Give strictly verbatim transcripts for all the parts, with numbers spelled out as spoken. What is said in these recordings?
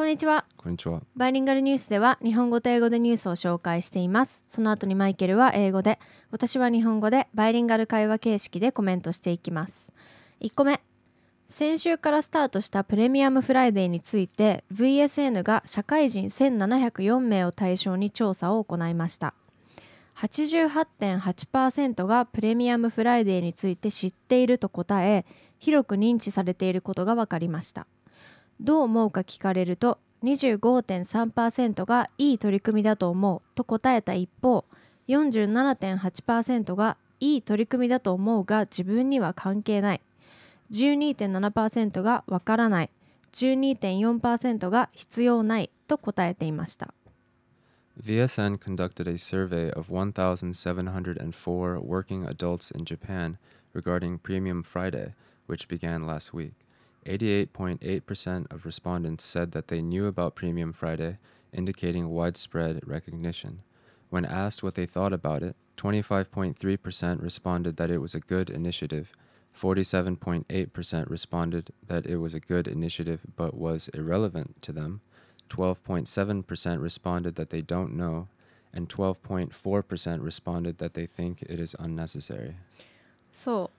こんにちは。 こんにちは。 バイリンガルニュースでは日本語と英語でニュースを紹介しています。その後にマイケルは英語で、私は日本語でバイリンガル会話形式でコメントしていきます。いっこめ、先週からスタートしたプレミアムフライデーについて ブイエスエヌ が社会人せんななひゃくよんめいを対象に調査を行いました。はちじゅうはちてんはちパーセント がプレミアムフライデーについて知っていると答え、広く認知されていることが分かりました。どう思うか聞かれると にじゅうごてんさんパーセント がいい取り組みだと思うと答えた一方、 よんじゅうななてんはちパーセント がいい取り組みだと思うが自分には関係ない、 じゅうにてんななパーセント がわからない、 じゅうにてんよんパーセント が必要ないと答えていました。 ブイエスエヌ conducted a survey of one thousand seven hundred four working adults in Japan regarding Premium Friday, which began last week. eighty-eight point eight percent of respondents said that they knew about Premium Friday, indicating widespread recognition. When asked what they thought about it, twenty-five point three percent responded that it was a good initiative, forty-seven point eight percent responded that it was a good initiative but was irrelevant to them, twelve point seven percent responded that they don't know, and twelve point four percent responded that they think it is unnecessary. そう、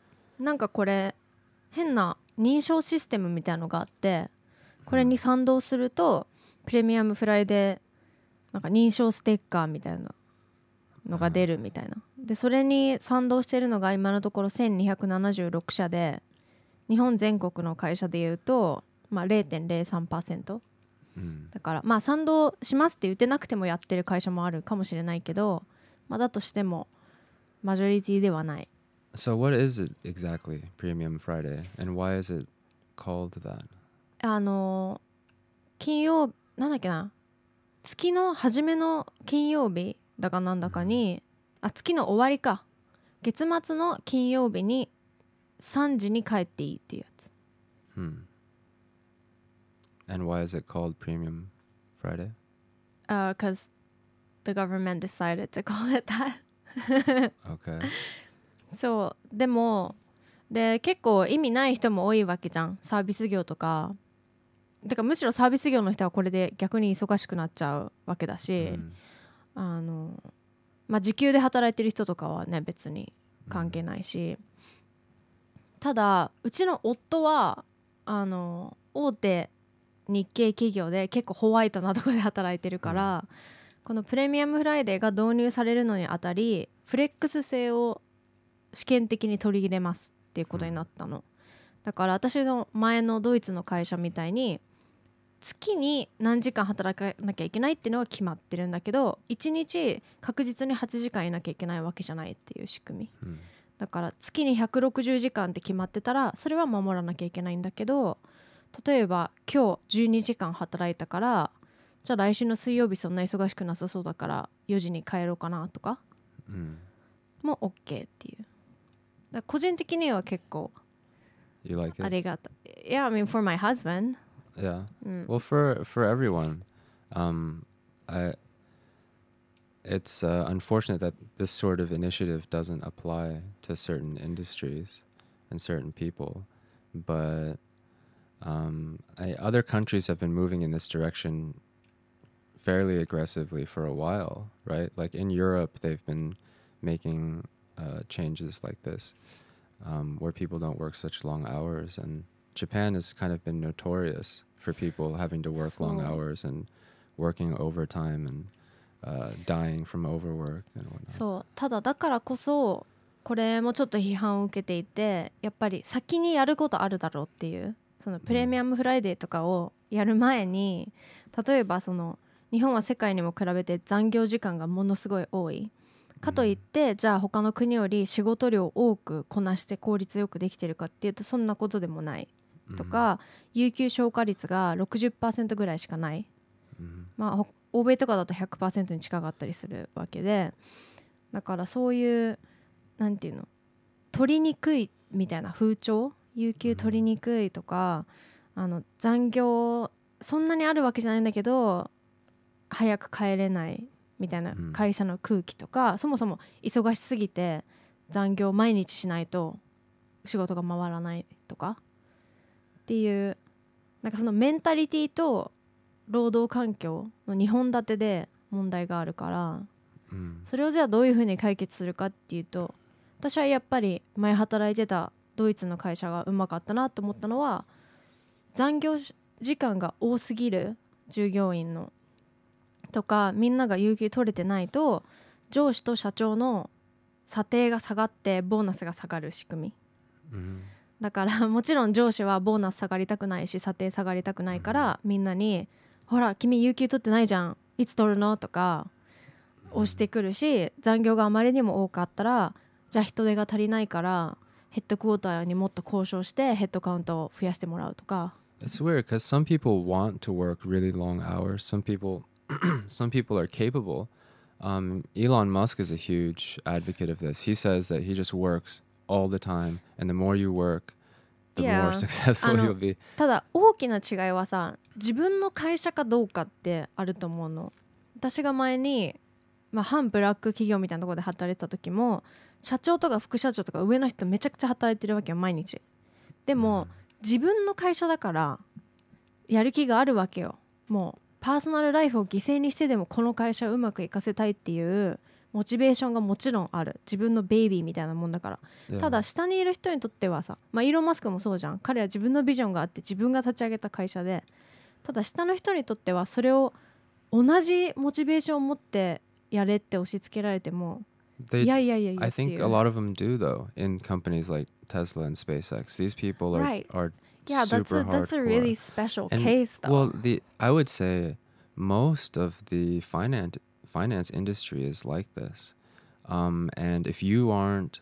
なんかこれ変な認証システムみたいなのがあって、これに賛同するとプレミアムフライデーなんか認証ステッカーみたいなのが出るみたいな。でそれに賛同しているのが今のところせんにひゃくななじゅうろくしゃで、日本全国の会社でいうと、まあ、れいてんれいさんパーセント、うん、だからまあ賛同しますって言ってなくてもやってる会社もあるかもしれないけど、まあ、だとしてもマジョリティではない。 So what is it exactly, Premium Friday, and why is it called that? あの金曜なんだっけな、月の初めの金曜日だかなんだかに、あ月の終わりか、月末の金曜日にさんじに帰っていいっていうやつ。 Hmm. And why is it called Premium Friday? Uh, 'cause the government decided to call it that. Okay. そうでもで結構意味ない人も多いわけじゃん、サービス業とか。だからむしろサービス業の人はこれで逆に忙しくなっちゃうわけだし、mm. あのまあ時給で働いてる人とかはね別に関係ないし、mm. ただうちの夫はあの大手日系企業で結構ホワイトなところで働いてるから、mm. このプレミアムフライデーが導入されるのにあたりフレックス制を試験的に取り入れますっていうことになったの。だから私の前のドイツの会社みたいに月に何時間働かなきゃいけないっていうのは決まってるんだけど、いちにち確実にはちじかんいなきゃいけないわけじゃないっていう仕組み、うん、だから月にひゃくろくじゅうじかんって決まってたらそれは守らなきゃいけないんだけど、例えば今日じゅうにじかん働いたから、じゃあ来週の水曜日そんな忙しくなさそうだからよじに帰ろうかなとか、うん、も OK っていう。だ個人的には結構 You like it? ありがとう。Yeah, I mean for my husband. Yeah. Mm. Well, for for everyone, um, I. It's uh, unfortunate that this sort of initiative doesn't apply to certain industries and certain people, but um, I, other countries have been moving in this direction fairly aggressively for a while, right? Like in Europe, they've been making uh, changes like this, um, where people don't work such long hours. And Japan has kind of been notorious for people having to work long hours and working overtime and、uh, dying from overwork and whatnot. そうただだからこそこれもちょっと批判を受けていて、やっぱり先にやることあるだろうっていう、そのプレミアムフライデーとかをやる前に、例えばその日本は世界にも比べて残業時間がものすごい多いかといって、うん、じゃあ他の国より仕事量多くこなして効率よくできてるかっていうとそんなことでもないとか、うん、有給消化率が ろくじゅっパーセント ぐらいしかない、うん、まあ欧米とかだと ひゃくパーセント に近かったりするわけで、だからそういうなんていうの取りにくいみたいな風潮、有給取りにくいとか、うん、あの残業そんなにあるわけじゃないんだけど早く帰れないみたいな会社の空気とか、うん、そもそも忙しすぎて残業毎日しないと仕事が回らないとかっていう、なんかそのメンタリティと労働環境のにほん立てで問題があるから、 うん、 それをじゃあどういうふうに解決するかっていうと、私はやっぱり前働いてたドイツの会社がうまかったなと思ったのは、残業時間が多すぎる従業員のとか、みんなが有給取れてないと上司と社長の査定が下がってボーナスが下がる仕組み、 うん、 だからもちろん上司はボーナス下がりたくないし査定下がりたくないから、みんなにほら君有給取ってないじゃん、いつ取るのとか押してくるし、残業があまりにも多かったらじゃあ人手が足りないからヘッドクォーターにもっと交渉してヘッドカウントを増やしてもらうとか。 It's weird because some people want to work really long hours. Some people, some people are capable. Um, Elon Musk is a huge advocate of this. He says that he just works all the time, and the more you work, the Yeah. more successful あの you'll be. ただ大きな違いはさ、自分の会社かどうかってあると思うの。私が前に、まあ、反ブラック企業みたいなところで働いてた時も、社長とか副社長とか上の人めちゃくちゃ働いてるわけよ毎日。でも、自分の会社だからやる気があるわけよ。もうパーソナルライフを犠牲にしてでもこの会社をうまくいかせたいっていうモチベーションがもちろんある。自分のベイビーみたいなもんだから。 Yeah. ただ下にいる人にとってはさ、まあ、イーロン・マスクもそうじゃん。彼は自分のビジョンがあって自分が立ち上げた会社で、ただ下の人にとってはそれを同じモチベーションを持ってやれって押し付けられても、 They, いやいやいやいや I っていう。 think a lot of them do though in companies like Tesla and SpaceX. These people are Right. are Yeah, that's super a, that's a hardcore. really special And, case though. well, the I would say most of the finance finance industry is like this. Um, and if you aren't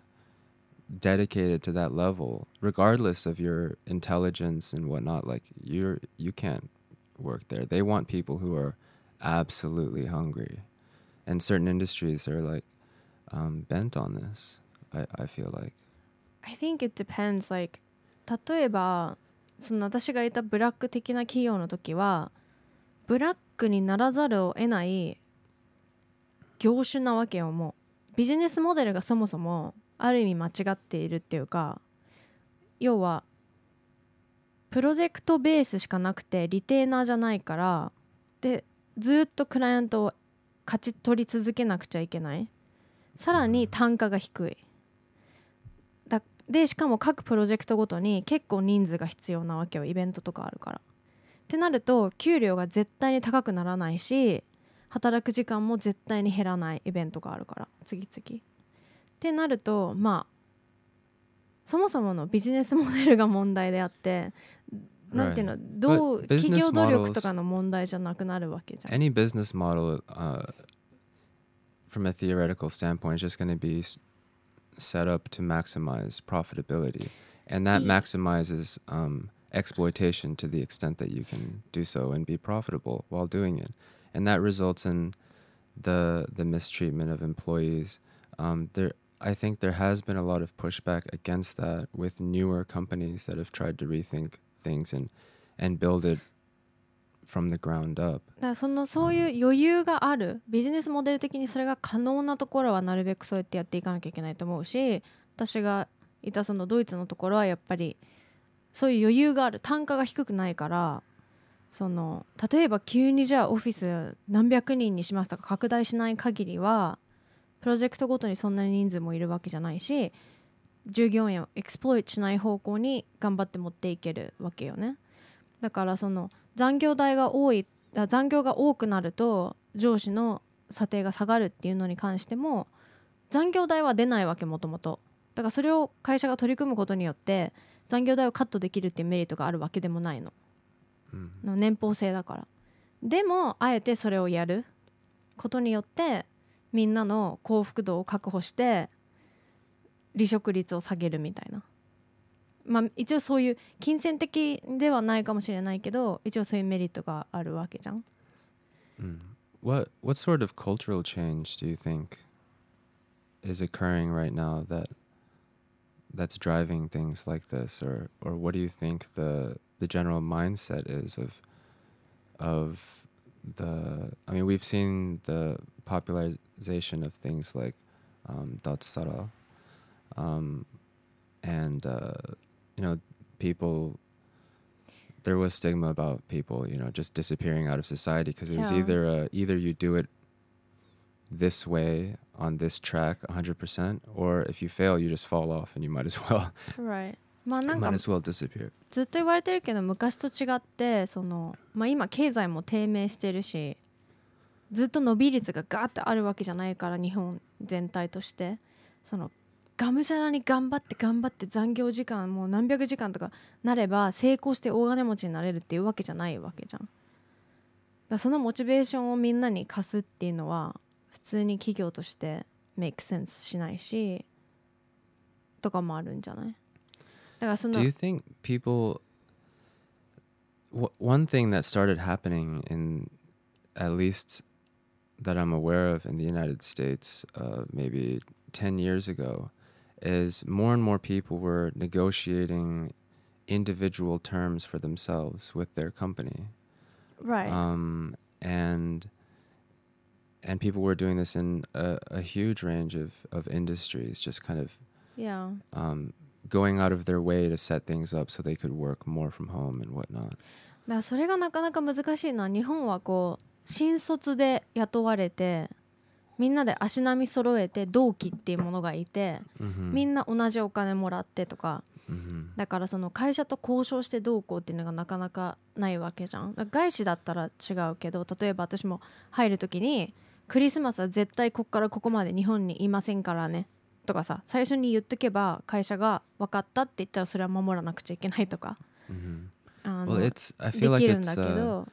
dedicated to that level, regardless of your intelligence and whatnot, like you're you can't work there. They want people who are absolutely hungry, and certain industries are like um, bent on this. I, I feel like. I think it depends. Like 例えばその私がいたブラック的な企業の時は、ブラックにならざるを得ない業種なわけよ。もうビジネスモデルがそもそもある意味間違っているっていうか、要はプロジェクトベースしかなくてリテーナーじゃないから、でずっとクライアントを勝ち取り続けなくちゃいけない。さらに単価が低い。だでしかも各プロジェクトごとに結構人数が必要なわけよ。イベントとかあるから。ってなると給料が絶対に高くならないし、働く時間も絶対に減らないイベントがあるから、次々ってなると、まあそもそものビジネスモデルが問題であって、なんていうの、どう企業努力とかの問題じゃなくなるわけじゃん。 Any business model, uh, from a theoretical standpoint, is just going to be s- set up to maximize profitability, and that Yeah. maximizes um, exploitation to the extent that you can do so and be profitable while doing it, and that results in the the mistreatment of employees. Um, there, I think there has been a lot of pushback against that with newer companies that have tried to rethink things and and build it from the ground up. だからそのそういう余裕がある、ビジネスモデル的にそれが可能なところはなるべくそうやってやっていかなきゃいけないと思うし、私がいたそのドイツのところはやっぱりそういう余裕がある、単価が低くないから、その例えば急にじゃあオフィス何百人にしますとか拡大しない限りはプロジェクトごとにそんなに人数もいるわけじゃないし、従業員をエクスプロイトしない方向に頑張って持っていけるわけよね。だからその残業代が多い、残業が多くなると上司の査定が下がるっていうのに関しても残業代は出ないわけ、もともと。だからそれを会社が取り組むことによって残業代をカットできるっていうメリットがあるわけでもないの、うん、の年俸制だから。でもあえてそれをやることによってみんなの幸福度を確保して離職率を下げるみたいな。まあ一応そういう金銭的ではないかもしれないけど、一応そういうメリットがあるわけじゃん。 Mm. What what sort of cultural change do you think is occurring right now that that's driving things like this, or or what do you think the the general mindset is of of the? I mean, we've seen the popularization of things like um, Datsara, um, and uh, you know, people there was stigma about people, you know, just disappearing out of society because it was Yeah. either uh, either you do it this way on this track one hundred percent, or if you fail, you just fall off and you might as well Right まあな you んか might as well disappear. ずっと言われてるけど昔と違ってその、まあ、今経済も低迷してるしずっと伸び率がガーってあるわけじゃないから日本全体としてそのがむしゃらに頑張って頑張って残業時間もう何百時間とかなれば成功して大金持ちになれるっていうわけじゃないわけじゃん。だからそのモチベーションをみんなに貸すっていうのは普通に企業として make sense しないしとかもあるんじゃない？だからその Do you think people w- one thing that started happening in at least that I'm aware of in the United States uh, maybe ten years ago is more and more people were negotiating individual terms for themselves with their company. Right. Um, and and people were doing this in a, a huge range of, of industries, just kind of Yeah. um, going out of their way to set things up so they could work more from home and whatnot. だからそれがなかなか難しいのは日本はこう新卒で雇われてみんなで足並み揃えて同期っていうものがいて、 Mm-hmm. みんな同じお金もらってとか Mm-hmm. だからその会社と交渉してどうこうっていうのがなかなかないわけじゃん。だから外資だったら違うけど例えば私も入る時にクリスマスは絶対ここからここまで日本にいませんからねとかさ最初に言っとけば会社が分かったって言ったらそれは守らなくちゃいけないとか、 Mm-hmm. あの Well, it's I で feel き like るん it's だけ uh, ど、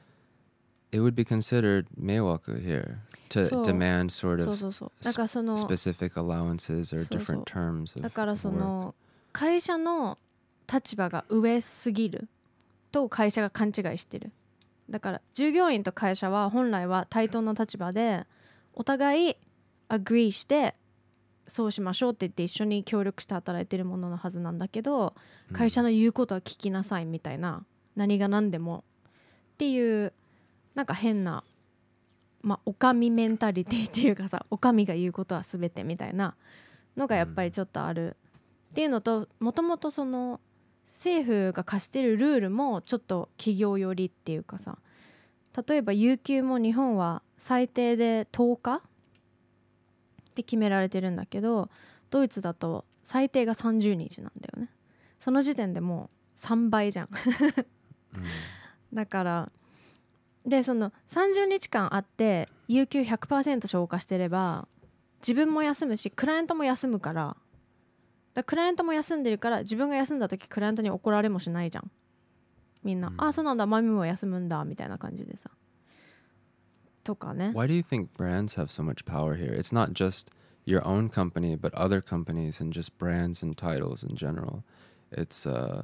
it would be considered meiwaku here to So- demand sort そう of そうそうだからその specific allowances or そうそう different terms of, だから of そ work. の会社の立場が上すぎると会社が勘違いしてる。だから従業員と会社は本来は対等な立場でお互いアグリーしてそうしましょうって言って一緒に協力して働いてるもののはずなんだけど会社の言うことは聞きなさいみたいな何が何でもっていうなんか変なまあお上メンタリティっていうかさお上が言うことは全てみたいなのがやっぱりちょっとあるっていうのともともとその政府が課してるルールもちょっと企業寄りっていうかさ例えば有給も日本は最低でとおかって決められてるんだけどドイツだと最低がさんじゅうにちなんだよね。その時点でもうさんばいじゃんだからでそのさんじゅうにちかんあって有給 ひゃくパーセント 消化してれば自分も休むしクライアントも休むからだからクライアントも休んでるから自分が休んだ時クライアントに怒られもしないじゃんみんな、 うんあそうなんだマミも休むんだみたいな感じでさとかね Why do you think brands have so much power here? It's not just your own company, but other companies and just brands and titles in general. It's uh,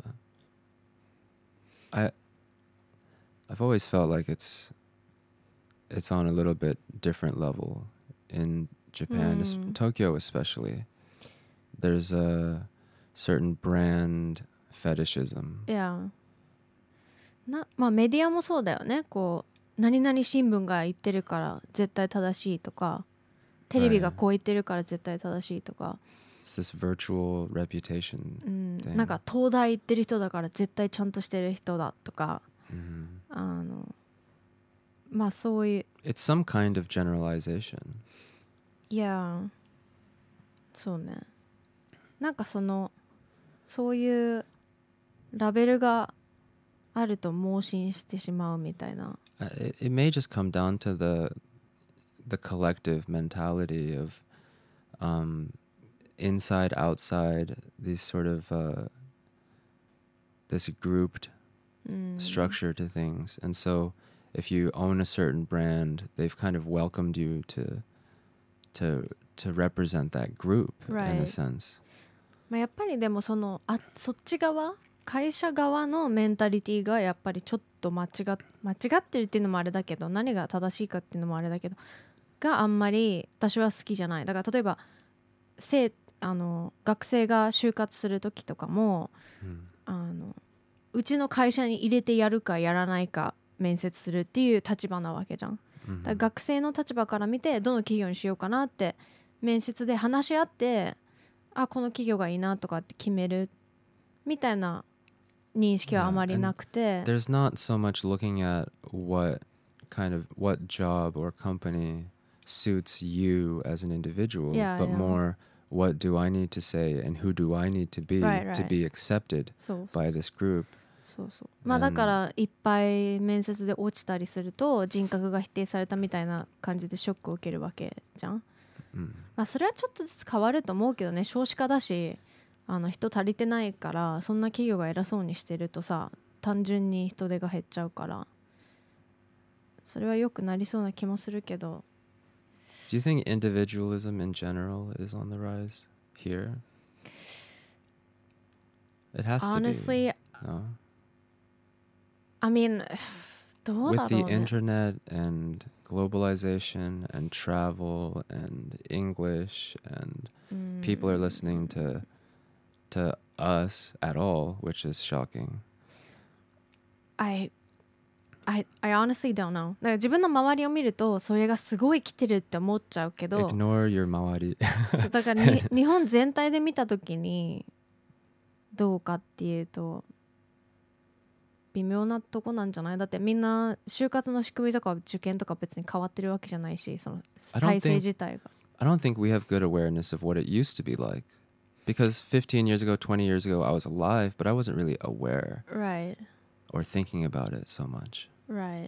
I I've always felt like it's it's on a little bit different level in Japan, es- Mm. Tokyo especially. There's a certain brand fetishism. いやなまあメディアもそうだよねこう何々新聞が言ってるから絶対正しいとかテレビがこう言ってるから絶対正しいとか、 It's this virtual reputation. うんでなんか東大行ってる人だから絶対ちゃんとしてる人だとか Mhm. あのまあそういう It's some kind of generalization. いやそうねなんかそのそういうラベルがあると盲信してしまうみたいな Uh, It, it may just come down to the the collective mentality of um, inside, outside, these sort of uh, this grouped うん structure to things. And so if you own a certain brand, they've kind of welcomed you to to to represent that group in a Right. sense. まあ、やっぱりでもそのあそっち側会社側のメンタリティがやっぱりちょっと間違っ間違ってるっていうのもあれだけど何が正しいかっていうのもあれだけどがあんまり私は好きじゃない。だから例えば生あの学生が就活する時とかも Mm. あのうちの会社に入れてやるかやらないか面接するっていう立場なわけじゃん。 Mhm. だから学生の立場から見てどの企業にしようかなって面接で話し合ってあこの企業がいいなとかって決めるみたいな認識はあまり Yeah, なくて、 there's not so much looking at what kind of what job or company suits you as an individual, Yeah, but yeah. more what do I need to say and who do I need to be Right, to right. be accepted そうそう by this group. そうそうまあだからいっぱい面接で落ちたりすると人格が否定されたみたいな感じでショックを受けるわけじゃん、 Mm. まあそれはちょっとずつ変わると思うけどね。少子化だしあの人足りてないから、そんな企業が偉そうにしてるとさ単純に人手が減っちゃうから、それは良くなりそうな気もするけど。 Do you think individualism in general is on the rise here? It has Honestly, to be. No? I mean どうだ With ろ the うね。 internet and globalization and travel and English and うん people are listening to to us at all, which is shocking. I, I, I honestly don't know. だから自分の周りを見るとそれがすごい来てるって思っちゃうけど、 Ignore your mawari. そうだからに日本全体で見たときにどうかっていうと微妙なとこなんじゃない？だってみんな就活の仕組みとか受験とか別に変わってるわけじゃないし、その I don't 体制 think- 自体が。 I don't think we have good awareness of what it used to be like. Because fifteen years ago, twenty years ago, I was alive, but I wasn't really aware Right, or thinking about it so much. right.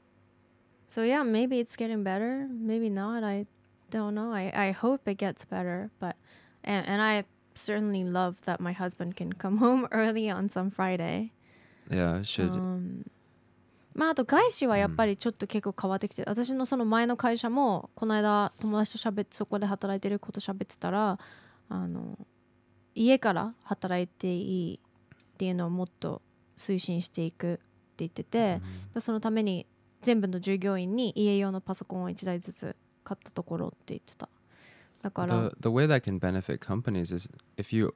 So yeah, maybe it's getting better, maybe not. I don't know. I, I hope it gets better, but and, and I certainly love that my husband can come home early on some Friday. Yeah, it should. Um, まああと外資はやっぱりちょっと結構変わってきて、私のその前の会社もこの間友達と喋ってそこで働いてること喋ってたら、あの家から働いていいっていうのをもっと推進していくって言ってて、そのために全部の従業員に家用のパソコンをいちだいずつ買ったところって言ってた。だから The, the way that can benefit companies is if you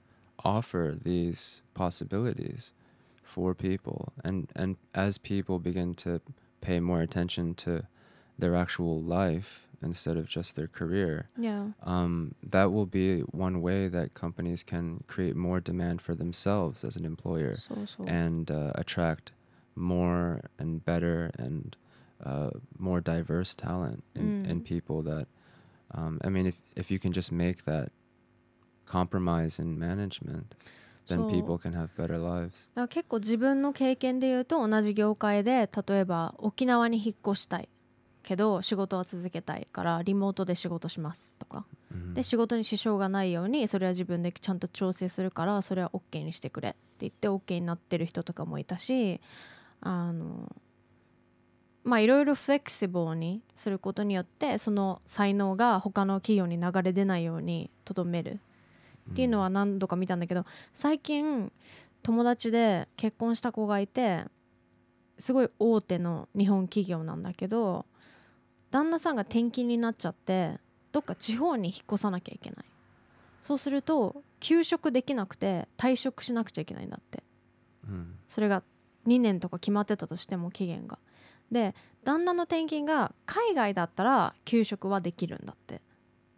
offer these possibilities for people, and, and as people begin to pay more attention to their actual life instead of just their career, Yeah. um, that will be one way that companies can create more demand for themselves as an employer そうそう。 and uh, attract more and better and uh, more diverse talent in, Mm. in people that um, I mean if, if you can just make that compromise in management, then そう people can have better lives. だから結構自分の経験で言うと同じ業界で例えば沖縄に引っ越したいけど仕事は続けたいからリモートで仕事しますとか、 Mhm. で仕事に支障がないようにそれは自分でちゃんと調整するからそれは OK にしてくれって言って OK になってる人とかもいたし、あのまあいろいろフレキシブルにすることによってその才能が他の企業に流れ出ないようにとどめるっていうのは何度か見たんだけど、最近友達で結婚した子がいてすごい大手の日本企業なんだけど、旦那さんが転勤になっちゃってどっか地方に引っ越さなきゃいけない。そうすると休職できなくて退職しなくちゃいけないんだって。 Mm. それがにねんとか決まってたとしても期限が。で旦那の転勤が海外だったら休職はできるんだって。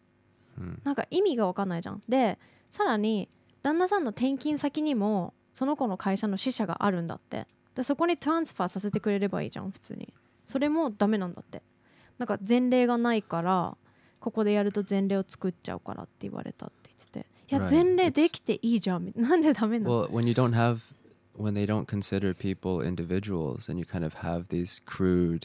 Mm. なんか意味が分かんないじゃん。でさらに旦那さんの転勤先にもその子の会社の支社があるんだって。でそこにトランスファーさせてくれればいいじゃん普通に。それもダメなんだって。なんか前例がないからここでやると前例を作っちゃうからって言われたって言ってて、いや Right. 前例できていいじゃんみたいな。なんでダメなの？ Well, when you don't have, when they don't consider people individuals and you kind of have these crude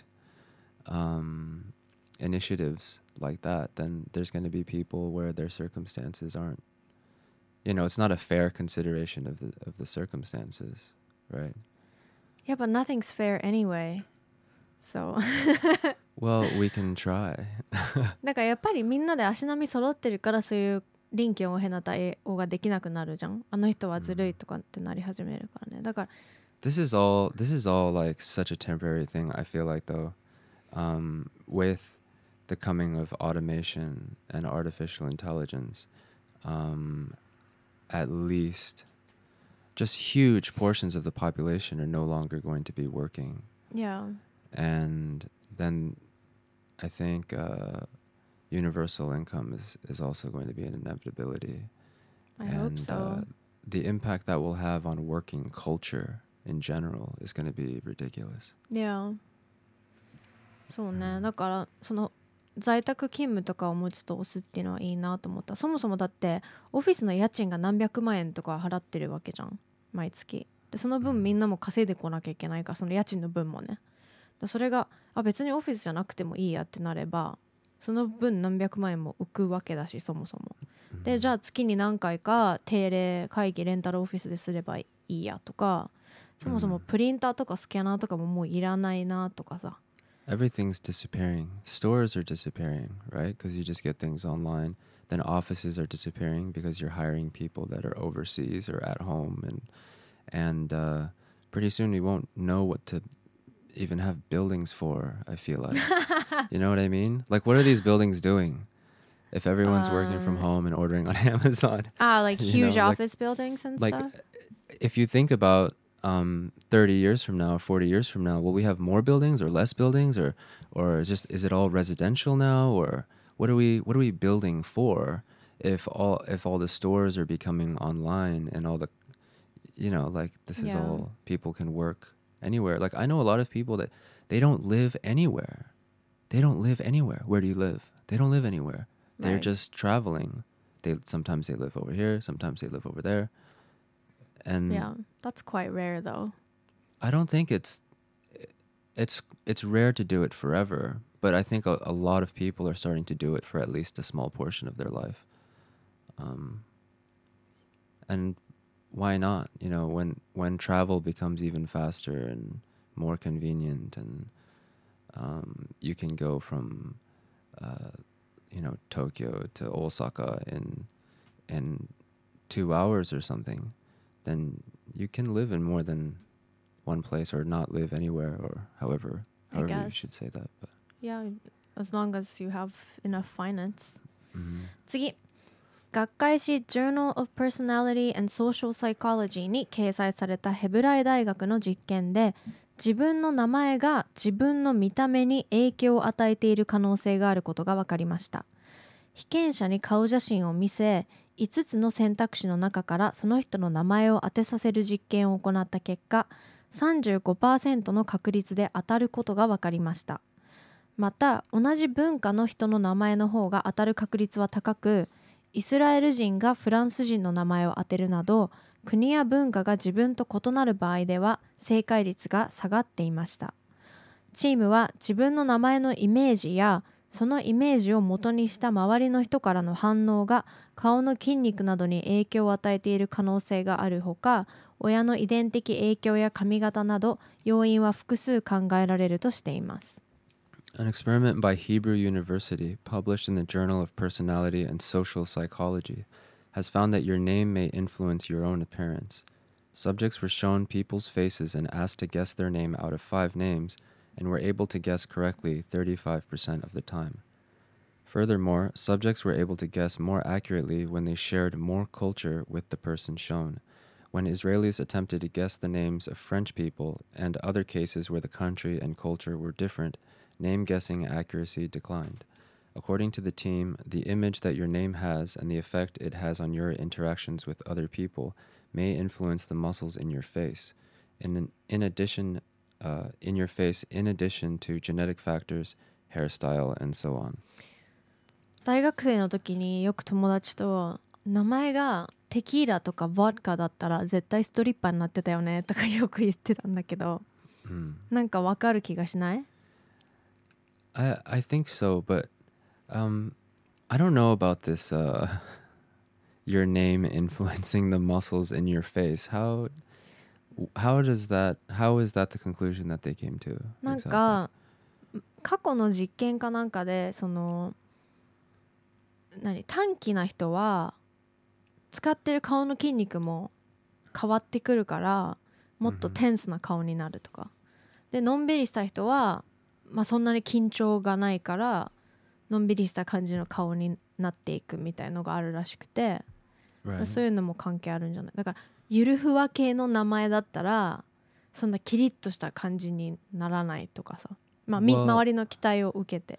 um, initiatives like that, then there's going to be people where their circumstances aren't, you know, it's not a fair consideration of the of the circumstances, right? Yeah, but nothing's fair anyway. So Well, we can try. だからやっぱりみんなで足並み揃ってるからそういう臨機応変な対応ができなくなるじゃん。あの人はずるいとかってなり始めるからね。だから This is all. This is all like such a temporary thing. I feel like though, um, with the coming of automation and artificial intelligence, um, at least, just huge portions of the population are no longer going to be working, Yeah. and then I think uh, universal income is is also going to be an inevitability. I and hope so. uh, the impact that will have on working culture in general is going to be ridiculous. Yeah. そうね。だからその在宅勤務とかをもうちょっと押すっていうのはいいなと思った。そもそもだってオフィスの家賃が何百万円とか払ってるわけじゃん、毎月。でその分みんなも稼いでこなきゃいけないから、その家賃の分もね。だそれがあ別にオフィスじゃなくてもいいやってなれば、その分何百万円も浮くわけだし、そもそも。でじゃあ月に何回か定例会議レンタルオフィスですればいいやとか、そもそもプリンターとかスキャナーとかももういらないなとかさ。 Everything's disappearing. Stores are disappearing, right? Because you just get things online. Then offices are disappearing because you're hiring people that are overseas or at home, and and uh, pretty soon we won't know what to even have buildings for. I feel like, you know what I mean? Like, what are these buildings doing? If everyone's uh, working from home and ordering on Amazon. Ah, like huge know, office like, buildings and like, stuff? If you think about um, thirty years from now, forty years from now, will we have more buildings or less buildings? Or or is, just, is it all residential now? Or what are we what are we building for if all if all the stores are becoming online and all the, you know, like this is yeah. all, people can work anywhere. Like I know a lot of people that they don't live anywhere. They don't live anywhere. Where do you live? They don't live anywhere. They're right. just traveling. They sometimes they live over here, sometimes they live over there. And yeah, that's quite rare though. I don't think it's it's it's rare to do it forever, but I think a, a lot of people are starting to do it for at least a small portion of their life. Um, and why not? You know, when when travel becomes even faster and more convenient, and um, you can go from uh, you know, Tokyo to Osaka in in two hours or something, then you can live in more than one place or not live anywhere, or however however you should say that. But yeah, as long as you have enough finance. mm-hmm. 次、学会誌 Journal of Personality and Social Psychology に掲載されたヘブライ大学の実験で、自分の名前が自分の見た目に影響を与えている可能性があることが分かりました。被験者に顔写真を見せ、いつつの選択肢の中からその人の名前を当てさせる実験を行った結果、さんじゅうごパーセント の確率で当たることが分かりました。また、同じ文化の人の名前の方が当たる確率は高く、イスラエル人がフランス人の名前を当てるなど、国や文化が自分と異なる場合では正解率が下がっていました。チームは自分の名前のイメージやそのイメージを元にした周りの人からの反応が顔の筋肉などに影響を与えている可能性があるほか、親の遺伝的影響や髪型など要因は複数考えられるとしています。 An experiment by Hebrew University, published in the Journal of Personality and Social Psychology, has found that your name may influence your own appearance. Subjects were shown people's faces and asked to guess their name out of five names, and were able to guess correctly thirty-five percent of the time. Furthermore, subjects were able to guess more accurately when they shared more culture with the person shown. When Israelis attempted to guess the names of French people and other cases where the country and culture were different, name guessing accuracy declined. According to the team, the image that your name has and the effect it has on your interactions with other people may influence the muscles in your face. In, in addition, uh, in your face, in addition to genetic factors, hairstyle, and so on. 大学生の時によく友達と名前がテキーラとかボッカだったら絶対ストリッパーになってたよねとかよく言ってたんだけど、うん、なんかわかる気がしない？ I, I think so, but um, I don't know about this uh, your name influencing the muscles in your face. How how does that how is that the conclusion that they came to? なんか過去の実験かなんかでその何短気な人は使ってる顔の筋肉も変わってくるからもっとテンスな顔になるとか、でのんびりした人は、まあ、そんなに緊張がないからのんびりした感じの顔になっていくみたいのがあるらしくて、right. そういうのも関係あるんじゃない？だからゆるふわ系の名前だったらそんなキリッとした感じにならないとかさ、まあ、well, 周りの期待を受けて、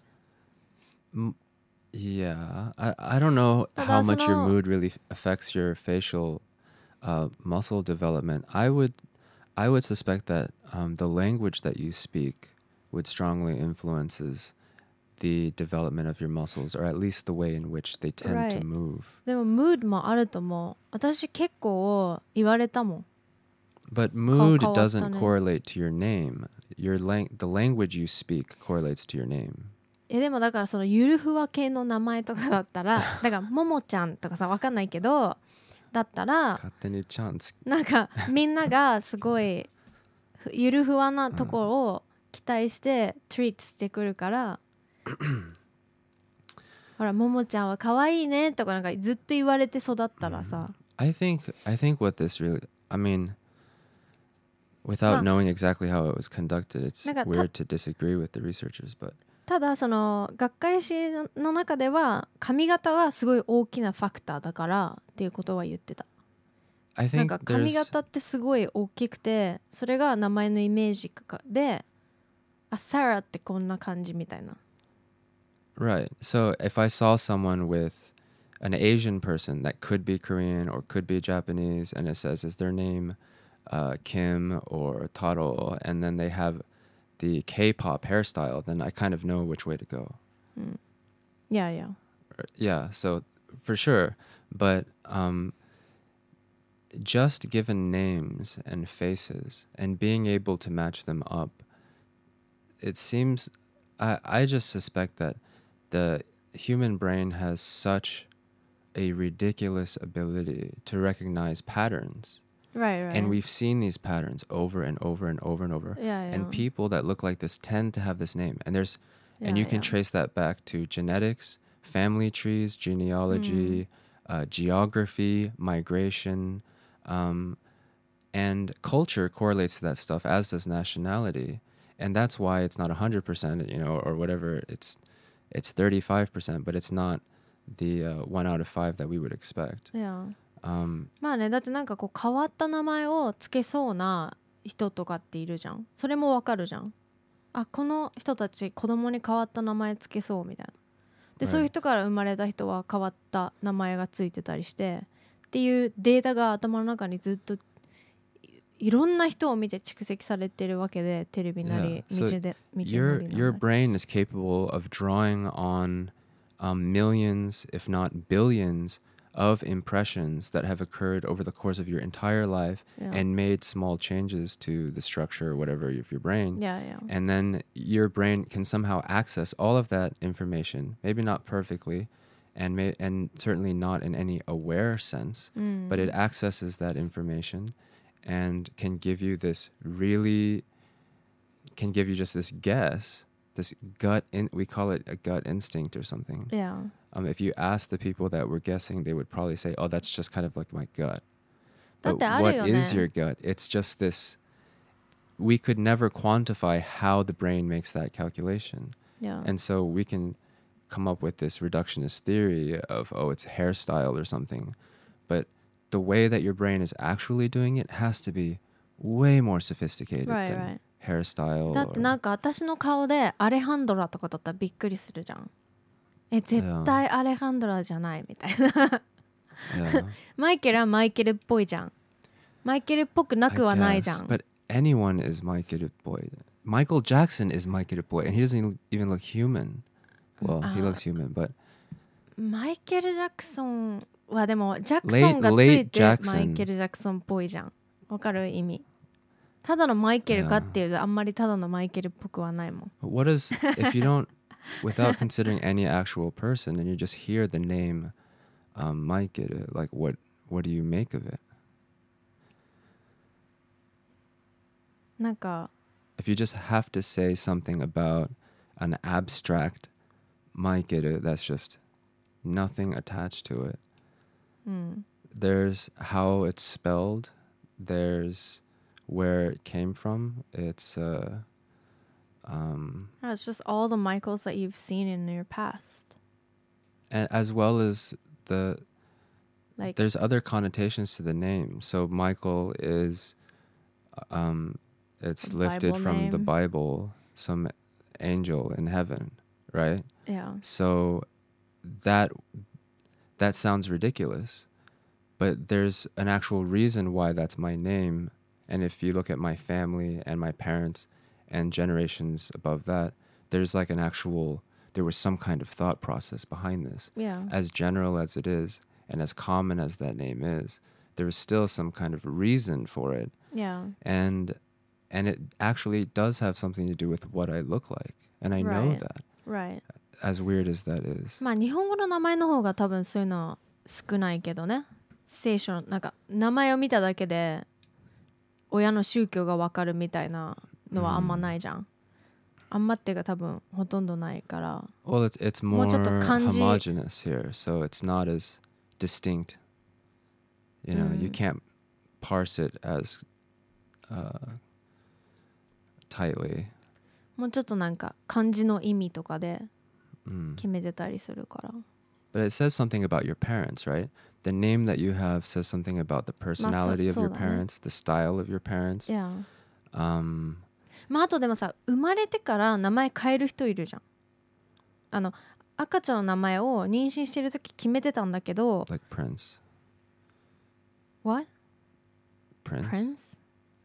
Yeah, I, I don't know how much your mood really affects your facial uh, muscle development, I would I would suspect that um, the language that you speak would strongly influences the development of your muscles, or at least the way in which they tend Right. to move. でもムードもあると思う。私結構言われたもん。 But mood 変わったね。 doesn't correlate to your name. Your lang- the language you speak correlates to your name. えでもだからそのゆるふわ系の名前とかだったらだからももちゃんとかさわかんないけどだったら勝手にちゃんつなんかみんながすごいゆるふわなところを期待してトリートしてくるからほらももちゃんは可愛いねとかなんかずっと言われて育ったらさ、 I think I think what this really I mean without まあ knowing exactly how it was conducted, it's なんかた weird to disagree with the researchers, but ただその学会誌の中では髪型がすごい大きなファクターだからっていうことは言ってた。 I なん think か髪 there's 型ってすごい大きくてそれが名前のイメージであサラってこんな感じみたいな。 right. So if I saw someone with an Asian person that could be Korean or could be Japanese, and it says is their name uh, Kim or Taro, and then they have the K-pop hairstyle, then I kind of know which way to go. いやいや Yeah, so for sure. But um, just given names and faces and being able to match them up, it seems, I, I just suspect that the human brain has such a ridiculous ability to recognize patterns. right right And we've seen these patterns over and over and over and over. いやいや And people that look like this tend to have this name. And there's いや and you い can や trace that back to genetics, family trees, genealogy, uh, geography, migration, um, and culture correlates to that stuff, as does nationality. And that's why it's not one hundred percent, you know, or whatever. It's it's thirty-five percent, but it's not the uh, one out of five that we would expect. いや Um, まあねだってなんかこう変わった名前をつけそうな人とかっているじゃん。それもわかるじゃん。あこの人たち子供に変わった名前つけそうみたいな。で、 Right. そういう人から生まれた人は変わった名前がついてたりしてっていうデータが頭の中にずっと い, いろんな人を見て蓄積されてるわけでテレビなり Yeah. 道 So で道 your なり your なんだり brain is capable of drawing on um, millions, if not billions, of impressions that have occurred over the course of your entire life Yeah. and made small changes to the structure or whatever of your brain. いやいや And then your brain can somehow access all of that information, maybe not perfectly, and may, and certainly not in any aware sense, うん but it accesses that information and can give you this really, can give you just this guess, this gut, in, we call it a gut instinct or something. いや Um, if you ask the people that were guessing, they would probably say, oh, that's just kind of like my gut. だ But ってある what よね is your gut? It's just this, we could never quantify how the brain makes that calculation. いや And so we can come up with this reductionist theory of, oh, it's hairstyle or something. But the way that your brain is actually doing it has to be way more sophisticated Right, than right. hairstyle. だって or- なんか私の顔でアレハンドラとかだったらびっくりするじゃん。え絶対アレハンドラじゃないみたいな。 yeah. マイケルはマイケルっぽいじゃん。マイケルっぽくなくはないじゃ I guess, ん。 But anyone is Michael Boy. Michael Jackson is Michael Boy, and he doesn't even look human. Well, he Uh, looks human, but マイケル・ジャクソンはでもジャクソ Late- ンがつい late て Jackson マイケル・ジャクソンっぽいじゃん。わかる意味。ただのマイケルかっていうとあんまりただのマイケルっぽくはないもん。 what is if you don't, without considering any actual person, and you just hear the name um, Michael, like what what do you make of it? なんか If you just have to say something about an abstract Michael, that's just nothing attached to it. うん。 There's how it's spelled. There's where it came from. It's uh, um, It's just all the Michaels that you've seen in your past. and as well as the Like there's other connotations to the name. So Michael is, um, it's A lifted Bible from the name. Bible, some angel in heaven, right? yeah. So that that sounds ridiculous, but there's an actual reason why that's my name. And if you look at my family and my parents and generations above that, there's like an actual, there was some kind of thought process behind this. Yeah. As general as it is and as common as that name is, there is still some kind of reason for it. Yeah. And and it actually does have something to do with what I look like. And I know Right. that, Right. as weird as that is. まあ日本語の名前の方が多分そういうのは少ないけどね。聖書のなんか名前を見ただけで親の宗教がわかるみたいなのはあんまないじゃん。あんまっていうか多分ほとんどないから。 Well, it's it's もう more ちょっと漢字 homogenous here, so it's not as distinct. You know, you うん can't parse it as uh, tightly. もうちょっとなんか漢字の意味とかで Mm. 決めてたりするから。 But it says something about your parents, right? The name that you have says something about the personality of your そうだね。 parents, the style of your parents. いや。 Um, まああとでもさ生まれてから名前変える人いるじゃん。あの赤ちゃんの名前を妊娠してる時決めてたんだけど like Prince. What? Prince? Prince?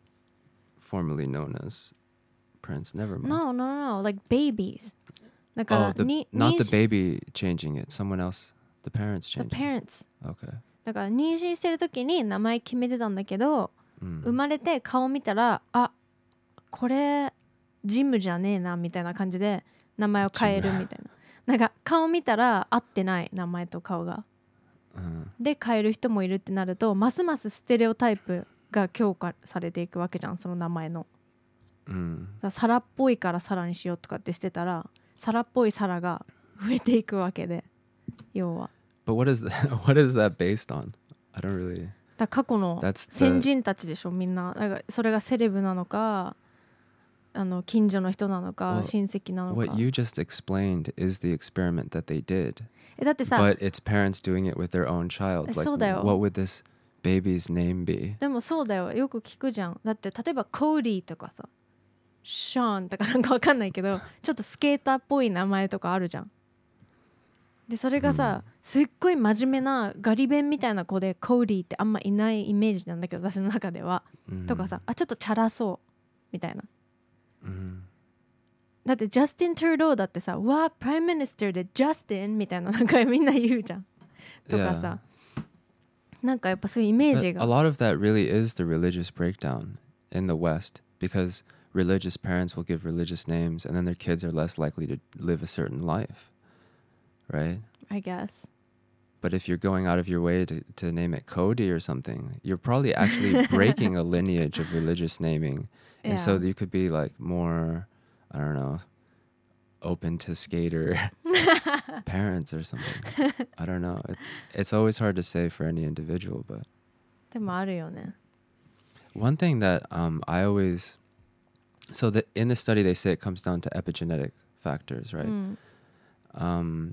Formerly known as Prince. Never mind. No, no, no, no. Like babies. だから Oh, the, に not 妊 the 娠 baby changing it. Someone else. The parents The changing it. parents. Okay. だから妊娠してる時に名前決めてたんだけど、 Mm. 生まれて顔見たらあこれジムじゃねえなみたいな感じで名前を変えるみたいな。なんか顔見たら合ってない名前と顔が。 Uh, で変える人もいるってなるとますますステレオタイプが強化されていくわけじゃんその名前の。 mm. だからサラっぽいからサラにしようとかってしてたらサラっぽいサラが増えていくわけで要は。 But what is that, what is that based on? I don't really. だから過去の That's the- 先人たちでしょみんな。だからそれがセレブなのかあの近所の人なのか Well, 親戚なのか。 What you just explained is the experiment that they did. えだってさ But it's parents doing it with their own child. Like, そうだよ。 what would this baby's name be? でもそうだよよく聞くじゃん。だって例えばコーディとかさショーンとかなんかわかんないけどちょっとスケーターっぽい名前とかあるじゃん。でそれがさ、すっごい真面目なガリ弁みたいな子でコーディってあんまいないイメージなんだけど私の中では、 Mm. とかさあちょっとチャラそうみたいな。 Mm. だってジャスティン・トゥルドーだってさ「わあプライムミニスターでジャスティン」みたいななんかみんな言うじゃんとかさ、なんかやっぱそういうイメー But ジ a が lot of that really is the religious breakdown in the West because religious parents will give religious names and then their kids are less likely to live a certain life, right? I guess But if you're going out of your way to, to name it Cody or something, you're probably actually breaking a lineage of religious naming. And so Yeah. you could be like more, I don't know, open to skater parents or something. I don't know. It, it's always hard to say for any individual, but でもあるよね。 one thing that um, I always, so that in the study they say it comes down to epigenetic factors, right? うん Um,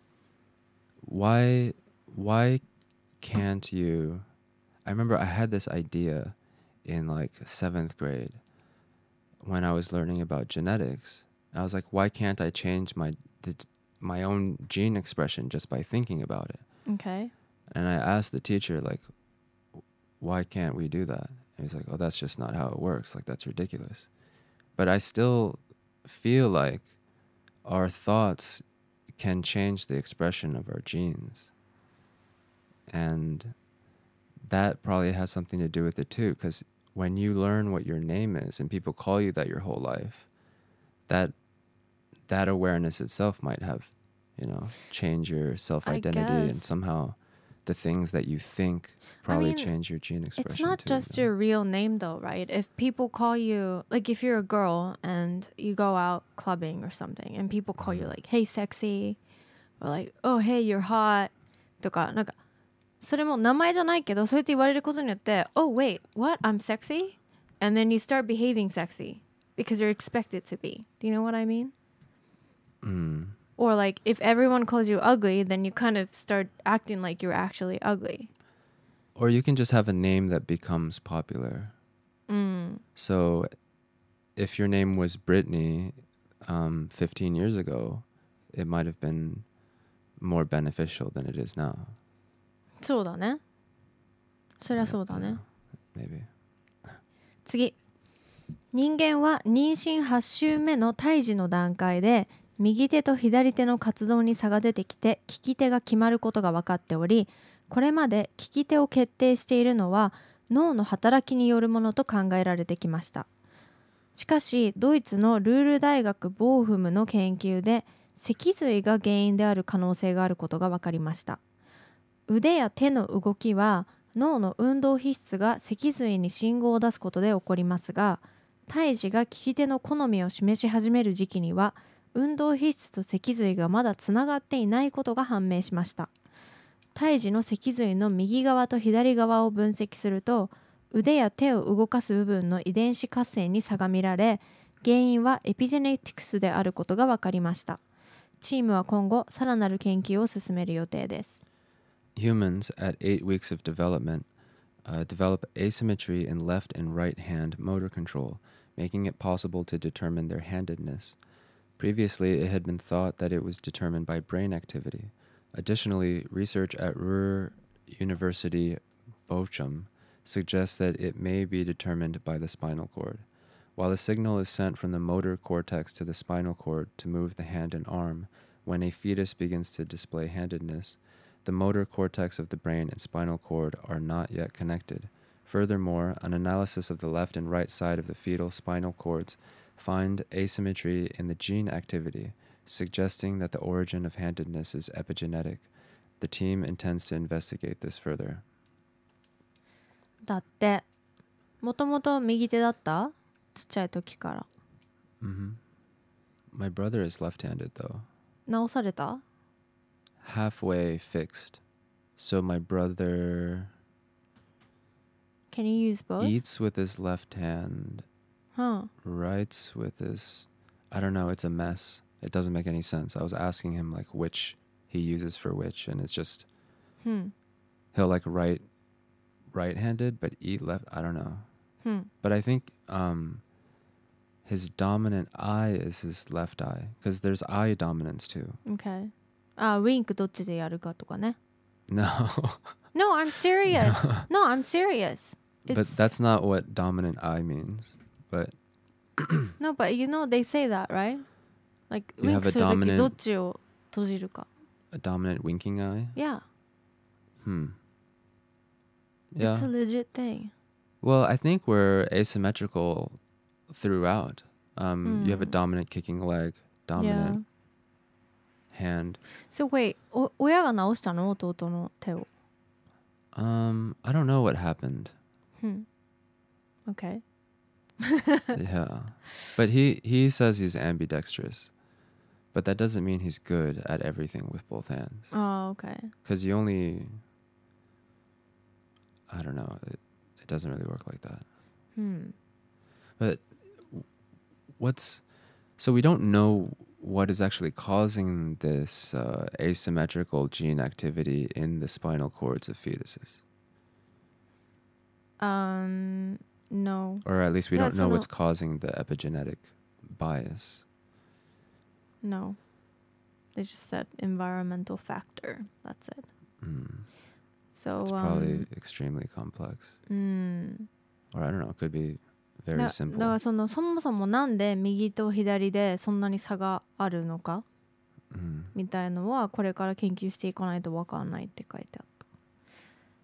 why why can't you? I remember I had this idea in like seventh grade when I was learning about genetics. I was like, why can't I change my the, my own gene expression just by thinking about it? Okay. And I asked the teacher, like, why can't we do that? And he's like, oh, that's just not how it works. Like, that's ridiculous. But I still feel like our thoughts can change the expression of our genes. And that probably has something to do with it too, because when you learn what your name is and people call you that your whole life, that that awareness itself might have, you know, change your self-identity and guess. somehow the things that you think probably mean, change your gene expression. It's not too, just you know? your real name though, right? If people call you, like if you're a girl and you go out clubbing or something and people call you like, hey, sexy, or like, oh, hey, you're hot, とか、なんか、それも名前じゃないけど、そうやって言われることによって、oh, wait, what? I'm sexy? And then you start behaving sexy because you're expected to be. Do you know what I mean? Mm. Or like if everyone calls you ugly, then you kind of start acting like you're actually ugly. Or you can just have a name that becomes popular. Mm. So if your name was Brittany um, fifteen years ago, it might have been more beneficial than it is now. そうだね。 そりゃそうだね。 Maybe. 次。人間は妊娠はち週目の胎児の段階で右手と左手の活動に差が出てきて利き手が決まることが分かっており、これまで利き手を決定しているのは脳の働きによるものと考えられてきました。しかしドイツのルール大学ボーフムの研究で脊髄が原因である可能性があることが分かりました。腕や手の動きは脳の運動皮質が脊髄に信号を出すことで起こりますが、胎児が利き手の好みを示し始める時期には運動皮質と脊髄がまだつながっていないことが判明しました。胎児の脊髄の右側と左側を分析すると、腕や手を動かす部分の遺伝子活性に差が見られ、原因はエピジェネティクスであることが分かりました。チームは今後さらなる研究を進める予定です。 Humans at eight weeks of development uh, develop asymmetry in left and right hand motor control, making it possible to determine their handedness. Previously, it had been thought that it was determined by brain activity. Additionally, research at Ruhr University Bochum suggests that it may be determined by the spinal cord. While a signal is sent from the motor cortex to the spinal cord to move the hand and arm, when a fetus begins to display handedness, the motor cortex of the brain and spinal cord are not yet connected. Furthermore, an analysis of the left and right side of the fetal spinal cords find asymmetry in the gene activity, suggesting that the origin of handedness is epigenetic. The team intends to investigate this further. だって、もともと右手だった？ちっちゃい時から。 Mm-hmm. My brother is left-handed though. 直された？ Halfway fixed. So my brother Can you use both? eats with his left hand, huh. writes with his... I don't know, it's a mess. It doesn't make any sense. I was asking him like which he uses for which, and it's just... Hmm. He'll like write right-handed but eat left. I don't know. Hmm. But I think um, his dominant eye is his left eye, because there's eye dominance too. Okay. あ、ウィンクどっちでやるかとかね。 No. No, I'm serious. No, I'm serious. But It's... that's not what dominant eye means. But No, but you know they say that, right? Like, You ウィン have ク a するとき dominant- どっちを閉じるか。 a dominant winking eye? Yeah. Hmm. It's Yeah. a legit thing. Well, I think we're asymmetrical throughout. Um, You have a Mm. dominant kicking leg, dominant Yeah. hand. So wait, お親が直したの？弟の手を。 Um, I don't know what happened. Hmm. Okay. Yeah. But he, he says he's ambidextrous. But that doesn't mean he's good at everything with both hands. Oh, okay. Because you only... I don't know. It, it doesn't really work like that. Hmm. But what's... So we don't know what is actually causing this uh, asymmetrical gene activity in the spinal cords of fetuses. Um, no. Or at least we Yeah, don't so know no- what's causing the epigenetic bias. No. They just said environmental factor. That's it. Mm. So, It's um, probably extremely complex. うん。 Or I don't know, it could be very だ simple. だからそのそもそもなんで右と左でそんなに差があるのか Mm. みたいのはこれから研究していかないと分かんないって書いてあった。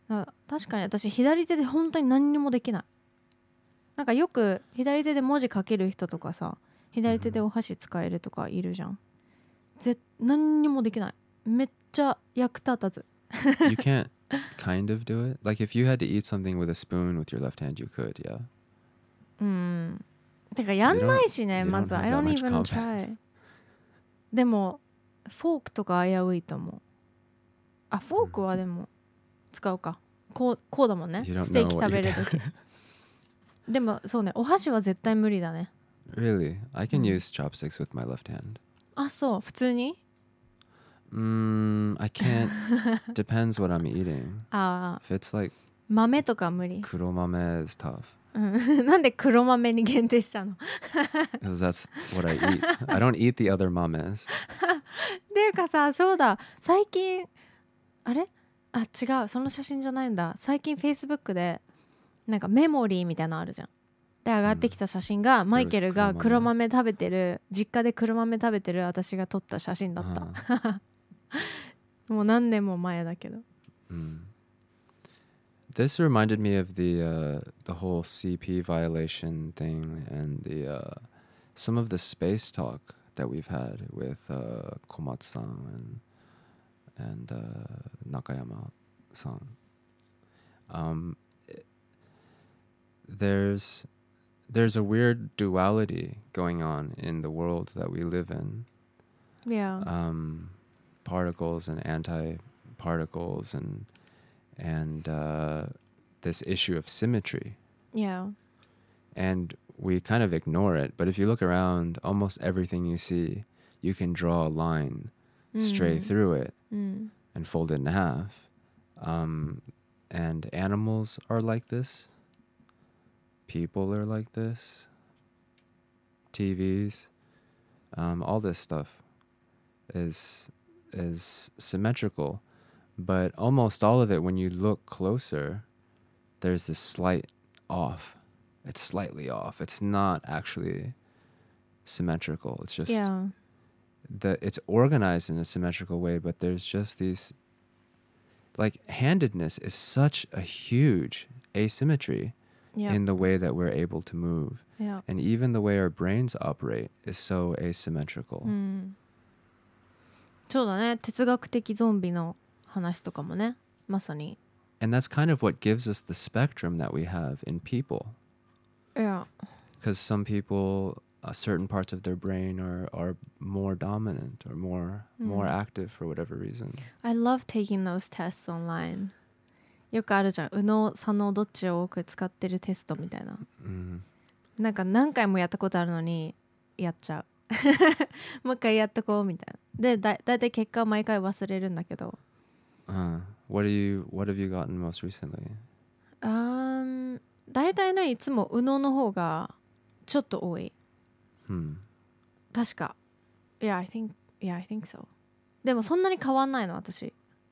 だから確かに私左手で本当に何にもできない。なんかよく左手で文字書ける人とかさ、左手でお箸使えるとかいるじゃん。ぜ何にもできない。めっちゃ役立たず。 You can't kind of do it? Like if you had to eat something with a spoon with your left hand, you could, yeah? うん。てかやんないしね、 You don't- まず。 you don't I have don't that much even confidence. try. でも、フォークとか危ういと思う。あ、フォークはでも使うか。こう、こうだもんね。 You don't ステーキ know 食 what べ you るとき。でもそうね、お箸は絶対無理だね。 Really? I can Mm. use chopsticks with my left hand. あ、そう、普通に Mm, I can't. Depends what I'm eating. ああ、 If it's like 豆とか無理。 kuromame is tough. うんなんで黒豆に限定したの？ Because that's what I eat. I don't eat the other mames. っていうかさ、そうだ、最近あれあ違うその写真じゃないんだ。最近 Facebook でなんかメモリーみたいなのあるじゃん。で上がってきた写真が、うん、マイケルが黒豆食べてる実家で黒豆食べてる私が撮った写真だった、uh-huh. もう何年も前だけど、 mm. This reminded me of the uh, the whole C P violation thing and the uh, some of the space talk that we've had with uh, Komatsu-san and and uh, Nakayama-san. Um, it, there's there's a weird duality going on in the world that we live in. Yeah. Um, particles and anti-particles and and uh, this issue of symmetry. Yeah. And we kind of ignore it, but if you look around, almost everything you see, you can draw a line mm. straight through it mm. and fold it in half. Um, and animals are like this. People are like this. T Vs, um, all this stuff is is symmetrical, but almost all of it, when you look closer, there's this slight off. It's slightly off. It's not actually symmetrical. It's just yeah. the it's organized in a symmetrical way, but there's just these, like, handedness is such a huge asymmetry yeah. in the way that we're able to move. Yeah. And even the way our brains operate is so asymmetrical. うん、そうだね。哲学的ゾンビの話とかもね、まさに。 And that's kind of what gives us the spectrum that we have in people. Yeah. Because some people, uh, certain parts of their brain are, are more dominant or more mm. more active for whatever reason. I love taking those tests online. よくあるじゃん。右脳、左脳どっちを多く使ってるテストみたいな。 Mm. なんか何回もやったことあるのにやっちゃう。もう一回やっとこうみたいな。で、だ、だいたい結果は毎回忘れるんだけど。 Uh, what do you, what have you gotten most recently? Um, だいたいね、いつも右脳の方がちょっと多い。 Hmm. 確か。Yeah, I think, yeah, I think so. でもそんなに変わんないの、私。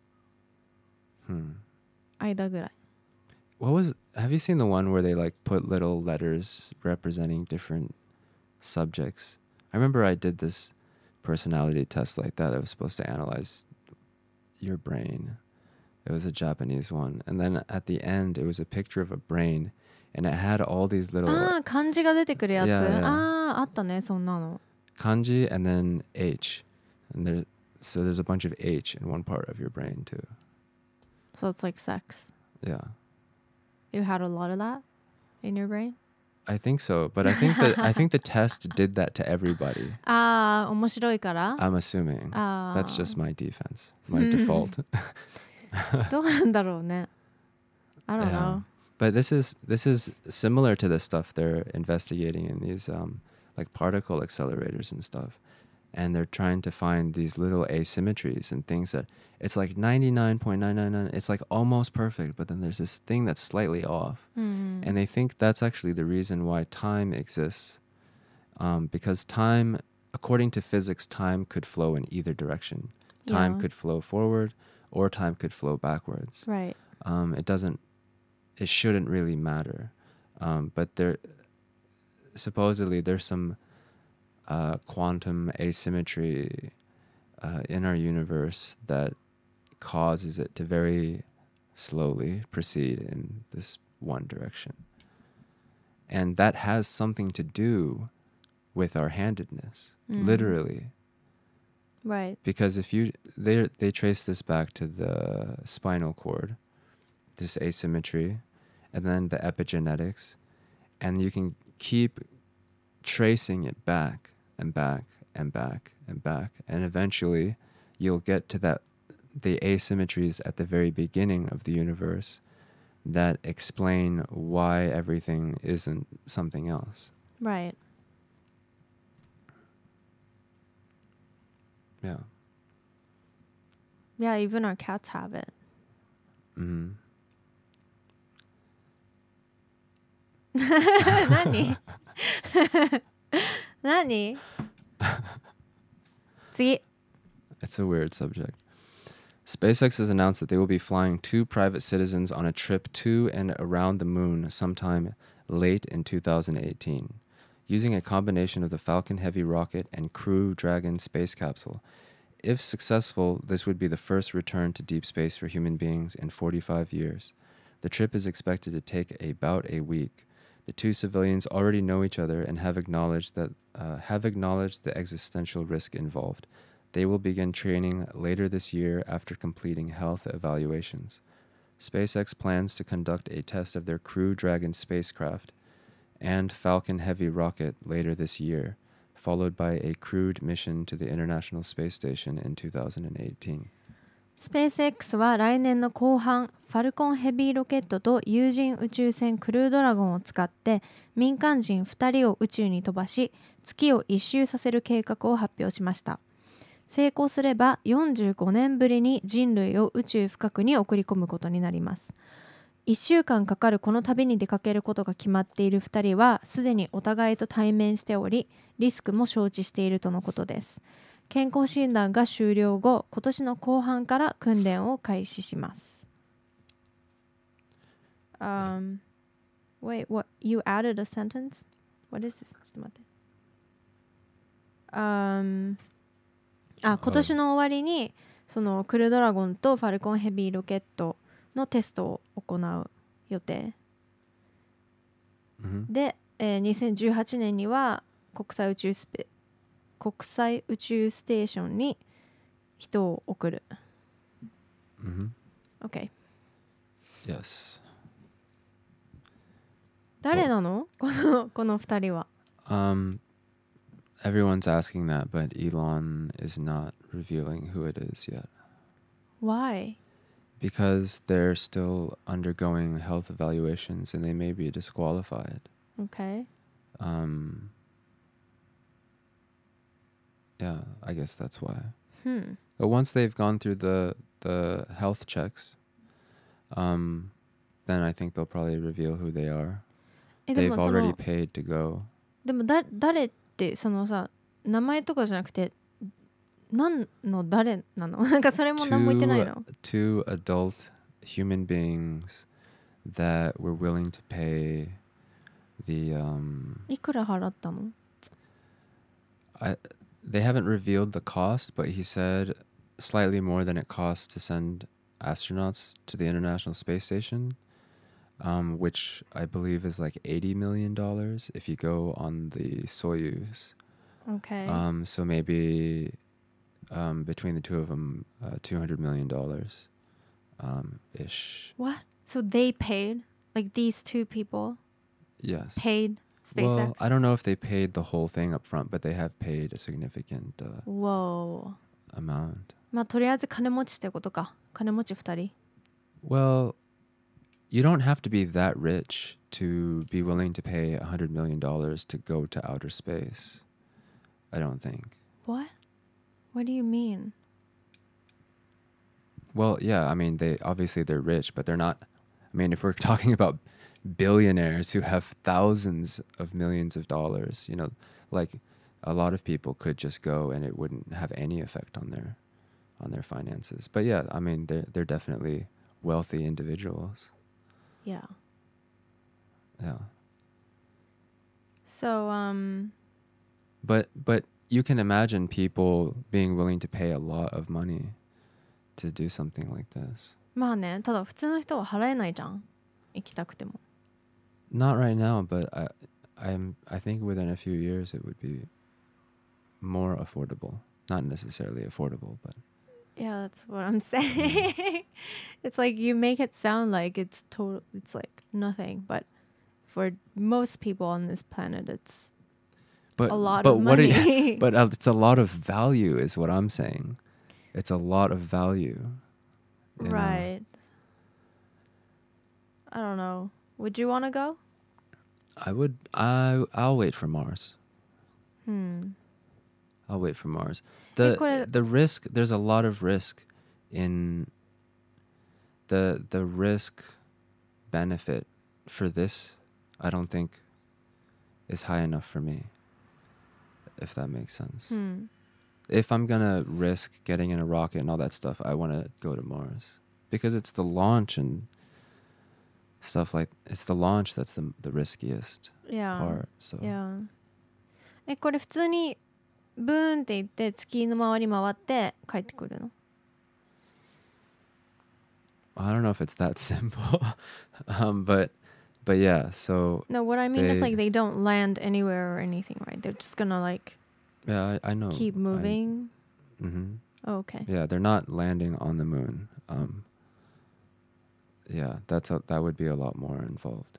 Hmm. 間ぐらい。 What was, have you seen the one where they like put little letters representing different subjects? I remember I did this personality test like that. I was supposed to analyze your brain. It was a Japanese one. And then at the end, it was a picture of a brain. And it had all these little... ああ、漢字が出てくるやつ。 Yeah, yeah. ああ、あったね、そんなの。 Kanji and then H. And there's, so there's a bunch of H in one part of your brain too. So it's like sex. Yeah. You had a lot of that in your brain? I think so, but I think that I think the test did that to everybody. ああ、面白いから I'm assuming. ああ。 That's just my defense, my default. どうなんだろうね。I don't Yeah. know. But this is this is similar to the stuff they're investigating in these um, like particle accelerators and stuff, and they're trying to find these little asymmetries and things that it's like ninety-nine point nine nine nine. It's like almost perfect, but then there's this thing that's slightly off, mm. and they think that's actually the reason why time exists, um, because time, according to physics, time could flow in either direction. Time Yeah. could flow forward, or time could flow backwards. Right. Um, it doesn't. It shouldn't really matter, um, but there supposedly there's some uh, quantum asymmetry uh, in our universe that causes it to very slowly proceed in this one direction, and that has something to do with our handedness, mm. literally. Right. Because if you they they trace this back to the spinal cord, this asymmetry, and then the epigenetics, and you can keep tracing it back and back and back and back, and eventually you'll get to that the asymmetries at the very beginning of the universe that explain why everything isn't something else. Right. Yeah. Yeah, even our cats have it. Mm-hmm. 何何次 It's a weird subject. SpaceX has announced that they will be flying two private citizens on a trip to and around the moon sometime late in two thousand eighteen, using a combination of the Falcon Heavy rocket and Crew Dragon space capsule. If successful, this would be the first return to deep space for human beings in forty-five years. The trip is expected to take about a week. The two civilians already know each other and have acknowledged that uh, have acknowledged the existential risk involved. They will begin training later this year after completing health evaluations. SpaceX plans to conduct a test of their Crew Dragon spacecraft and Falcon Heavy rocket later this year, followed by a crewed mission to the International Space Station in two thousand eighteen. スペース X は来年の後半、ファルコンヘビーロケットと有人宇宙船クルードラゴンを使って民間人ふたりを宇宙に飛ばし、月を一周させる計画を発表しました。成功すればよんじゅうごねんぶりに人類を宇宙深くに送り込むことになります。いっしゅうかんかかるこの旅に出かけることが決まっているふたりはすでにお互いと対面しており、リスクも承知しているとのことです。健康診断が終了後、今年の後半から訓練を開始します。Um, wait, what? You added a sentence? What is this? ちょっと待って。Um, あ、今年の終わりにそのクルードラゴンとファルコンヘビーロケットのテストを行う予定、 mm-hmm. で、えー、にせんじゅうはちねんには国際宇宙スペ国際宇宙ステーションに人を送る。 Mm-hmm. OK。 Yes. 誰なの？このこの二人は。 Um, everyone's asking that, but Elon is not revealing who it is yet. Why? Because they're still undergoing health evaluations and they may be disqualified. Okay. Um, yeah, I guess that's why. Hmm. But once they've gone through the, the health checks, um, then I think they'll probably reveal who they are. え、で They've もそ already の paid to go. でもだ誰ってそのさ名前とかじゃなくて何の誰なの？なんかそれも何も言ってないの？ Two, two adult human beings that were willing to pay the um いくら払ったの？ I, they haven't revealed the cost, but he said slightly more than it costs to send astronauts to the International Space Station, um, which I believe is like eighty million dollars if you go on the Soyuz. Okay. Um, so maybe um, between the two of them, uh, two hundred million dollars um, ish. What? So they paid? Like these two people Yes. paid SpaceX? Well, I don't know if they paid the whole thing up front, but they have paid a significant uh, Whoa. amount. まあとりあえず金持ちってことか。金持ち二人。 Well, you don't have to be that rich to be willing to pay one hundred million dollars to go to outer space. I don't think. What? What do you mean? Well, yeah, I mean, they obviously they're rich, but they're not. I mean, if we're talking about billionaires who have thousands of millions of dollars, you know, like a lot of people could just go and it wouldn't have any effect on their on their finances. But yeah, I mean, they're they're definitely wealthy individuals. Yeah. Yeah. So, um, But but you can imagine people being willing to pay a lot of money to do something like this. まあね、ただ普通の人は払えないじゃん。行きたくても。 Not right now, but I I'm I think within a few years it would be more affordable. Not necessarily affordable, but Yeah, that's what I'm saying. It's like you make it sound like it's total it's like nothing, but for most people on this planet it's but a lot but of what are money. you, but uh, it's a lot of value is what I'm saying. It's a lot of value. You know? Right. I don't know. Would you want to go? I would I I'll wait for Mars. Hmm. I'll wait for Mars. The the risk, there's a lot of risk in the the risk benefit for this, I don't think is high enough for me, if that makes sense. Hmm. if I'm gonna risk getting in a rocket and all that stuff, I want to go to Mars because it's the launch and stuff like it's the launch that's the the riskiest Yeah. part. So Yeah. え、これ普通にブーンって言って月の周り回って帰ってくるの？ I don't know if it's that simple, um, but but yeah. So No, what I mean is They- like they don't land anywhere or anything, right? They're just gonna like yeah, I, I know. keep moving. Mm-hmm. Oh, okay. Yeah, they're not landing on the moon. Um, yeah, that's a, that would be a lot more involved.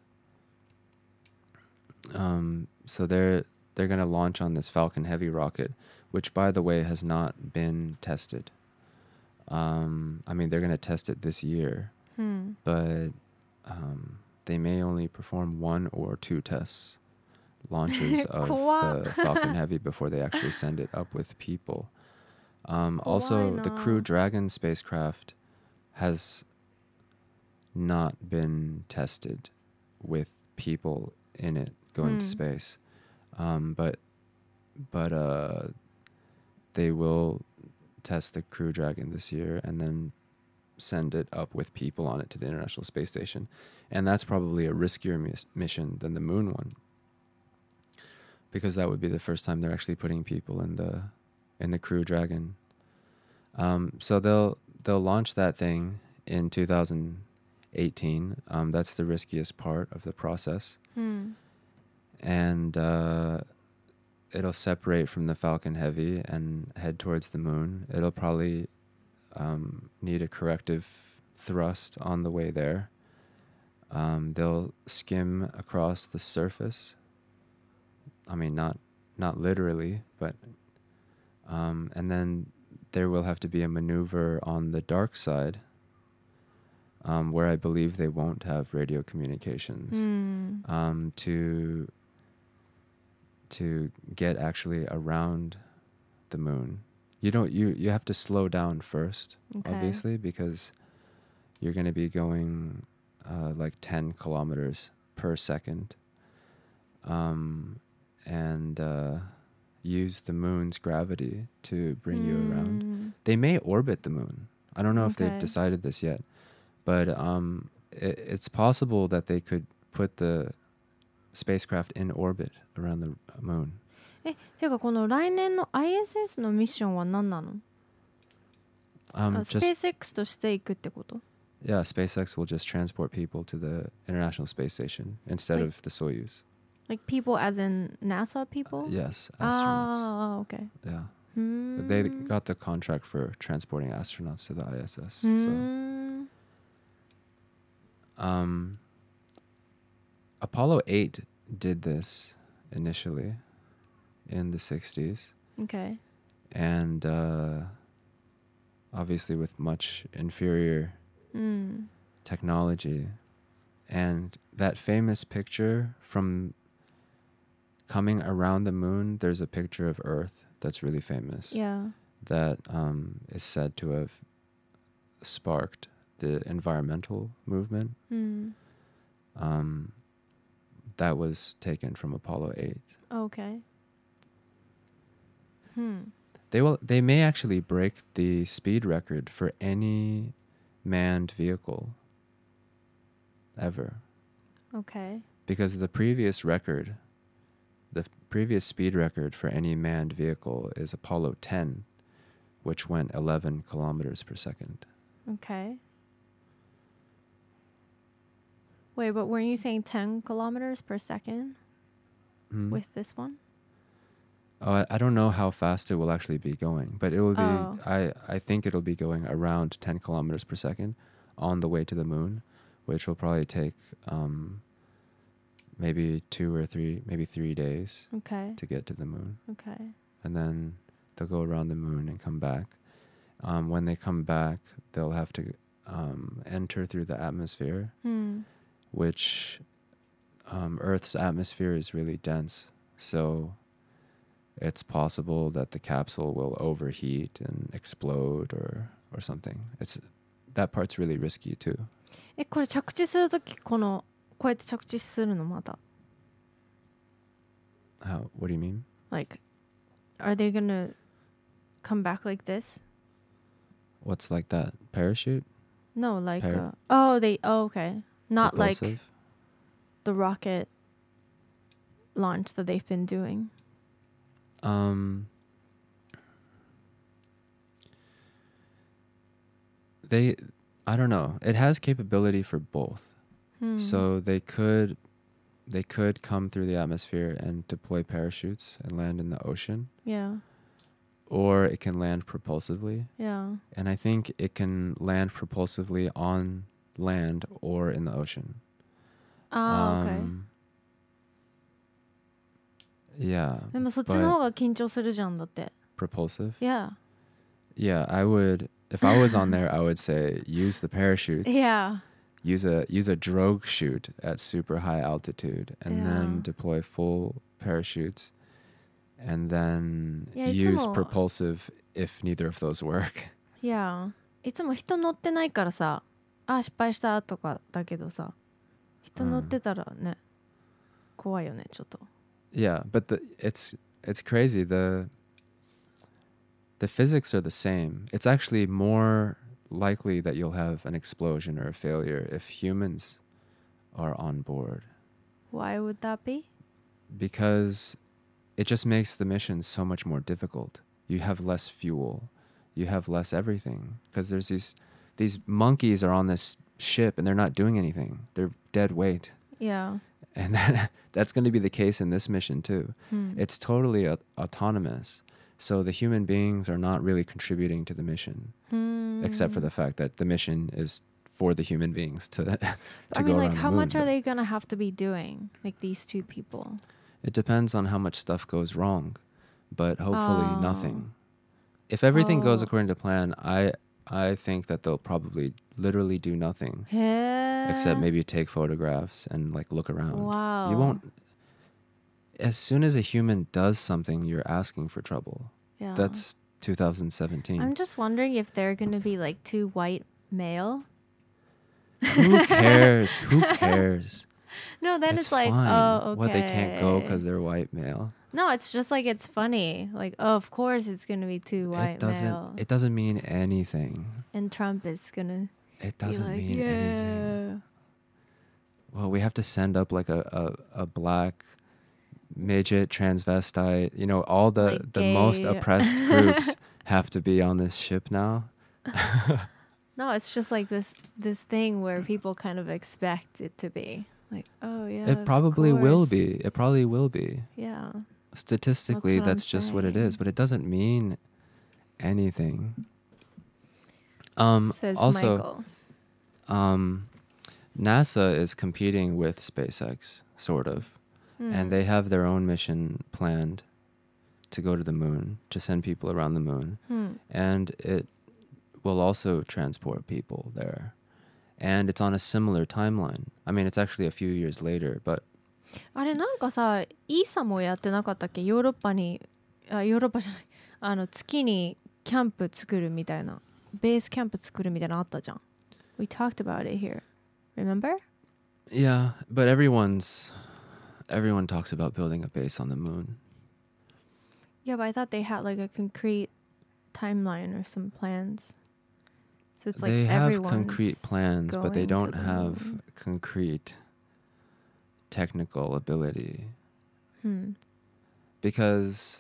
Um, so they're they're gonna launch on this Falcon Heavy rocket, which, by the way, has not been tested. Um, I mean, they're gonna test it this year, Hmm. but um, they may only perform one or two tests launches of 怖っ. the Falcon Heavy before they actually send it up with people. Um, also, the 怖いな。 Crew Dragon spacecraft has not been tested with people in it going to Hmm. space, um, but but uh, they will test the Crew Dragon this year and then send it up with people on it to the International Space Station, and that's probably a riskier mis- mission than the moon one, because that would be the first time they're actually putting people in the in the Crew Dragon. Um, so they'll they'll launch that thing in two thousand eighteen. Um, that's the riskiest part of the process, Hmm. and uh, it'll separate from the Falcon Heavy and head towards the moon. It'll probably um, need a corrective thrust on the way there. Um, they'll skim across the surface. I mean, not not literally, but um, and then there will have to be a maneuver on the dark side, um, where I believe they won't have radio communications, Hmm. um, to to get actually around the moon. You don't you you have to slow down first, Okay. obviously, because you're going to be going uh, like ten kilometers per second, um, and uh, use the moon's gravity to bring you around. Hmm. They may orbit the moon. I don't know if they've Okay. decided this yet, but um, it, it's possible that they could put the spacecraft in orbit around the moon. え、ていうかこの来年の アイエスエス のミッションは何なの？ Um, あ、ス just ペース X として行くってこと？ yeah, SpaceX will just transport people to the International Space Station instead Like- of the Soyuz. Like people as in NASA people? Yes, astronauts. Ah, okay. Yeah, Hmm. but they got the contract for transporting astronauts to the I S S. So, Hmm. um, Apollo eight did this initially in the sixties, Okay. and uh, obviously with much inferior Hmm. technology. And that famous picture from coming around the moon, there's a picture of Earth that's really famous. Yeah. That um, is said to have sparked the environmental movement. Hmm. Um, that was taken from Apollo eight. Okay. Hmm. They will. They may actually break the speed record for any manned vehicle ever, Okay. because the previous record, the previous speed record for any manned vehicle is Apollo ten, which went eleven kilometers per second. Okay. Wait, but weren't you saying ten kilometers per second Hmm? with this one? Oh, I, I don't know how fast it will actually be going, but it will be. Oh. I I think it'll be going around ten kilometers per second on the way to the moon, which will probably take um, maybe two or three, maybe three days Okay. to get to the moon, Okay. and then they'll go around the moon and come back. Um, when they come back, they'll have to um, enter through the atmosphere, Hmm. which um, Earth's atmosphere is really dense, so it's possible that the capsule will overheat and explode or or something. It's that part's really risky too. え、これ着地するときこのこうやって着地するのまた How? What do you mean? like are they gonna come back like this. What's like that? Parachute? No, like Par- uh, oh they oh okay, not Propulsive? like the rocket launch that they've been doing. Um, they, I don't know. It has capability for both. Hmm. So they could, they could come through the atmosphere and deploy parachutes and land in the ocean, yeah, or it can land propulsively. yeah. And I think it can land propulsively on land or in the ocean. Ah, okay. Um, yeah. でもそっちの方が緊張するじゃんだって。 Propulsive? Yeah. Yeah, I would, if I was on there, I would say use the parachutes. Yeah. Use a use a drogue chute at super high altitude and Yeah. then deploy full parachutes and then Yeah, use いつも- propulsive if neither of those work. Yeah. いつも人乗ってないからさ、あ失敗したとかだけどさ、人乗ってたらね、怖いよねちょっと。 Yeah, but the it's it's crazy. The the physics are the same. It's actually more likely that you'll have an explosion or a failure if humans are on board. Why would that be? Because it just makes the mission so much more difficult. You have less fuel. You have less everything. Because there's these these monkeys are on this ship and they're not doing anything. They're dead weight. Yeah. And that, that's going to be the case in this mission too. Hmm. It's totally a, autonomous. So the human beings are not really contributing to the mission, Hmm. except for the fact that the mission is for the human beings to, to I go mean, like, around how the moon. much are they gonna have to be doing? Like these two people. It depends on how much stuff goes wrong, but hopefully Oh. nothing. If everything goes Oh. according to plan, I I think that they'll probably literally do nothing へー except maybe take photographs and like look around. Wow. You won't. As soon as a human does something, you're asking for trouble. Yeah. That's two thousand seventeen. I'm just wondering if they're gonna be like two white male. Who cares? Who cares? No, then it's, it's like, fine. oh, okay. What, they can't go because they're white male? No, it's just like it's funny. Like, oh, of course it's gonna be two white it doesn't. male, It doesn't mean anything. and Trump is gonna It be doesn't like, mean yeah. anything. Well, we have to send up like a, a, a black midget transvestite. You know, all the, Like the most gay. oppressed groups have to be on this ship now. No, it's just like this this thing where people kind of expect it to be like, oh yeah. It of probably will course. be. It probably will be. Yeah. Statistically, That's what I'm that's just what it saying. is, but it doesn't mean anything. Um, Says also, Michael. um, NASA is competing with SpaceX, sort of, Hmm. and they have their own mission planned to go to the moon, to send people around the moon, Hmm. and it will also transport people there. And it's on a similar timeline. I mean, it's actually a few years later, but あれなんかさ、イーサもやってなかったっけ？ヨーロッパに、あ、ヨーロッパじゃない、あの月にキャンプ作るみたいな、ベースキャンプ作るみたいなのあったじゃん。We talked about it here. Remember? yeah, but everyone's everyone talks about building a base on the moon. Yeah, but I thought they had like a concrete timeline or some plans. So it's like they have everyone's concrete plans, but they going to don't the have moon. concrete technical ability. Hmm. Because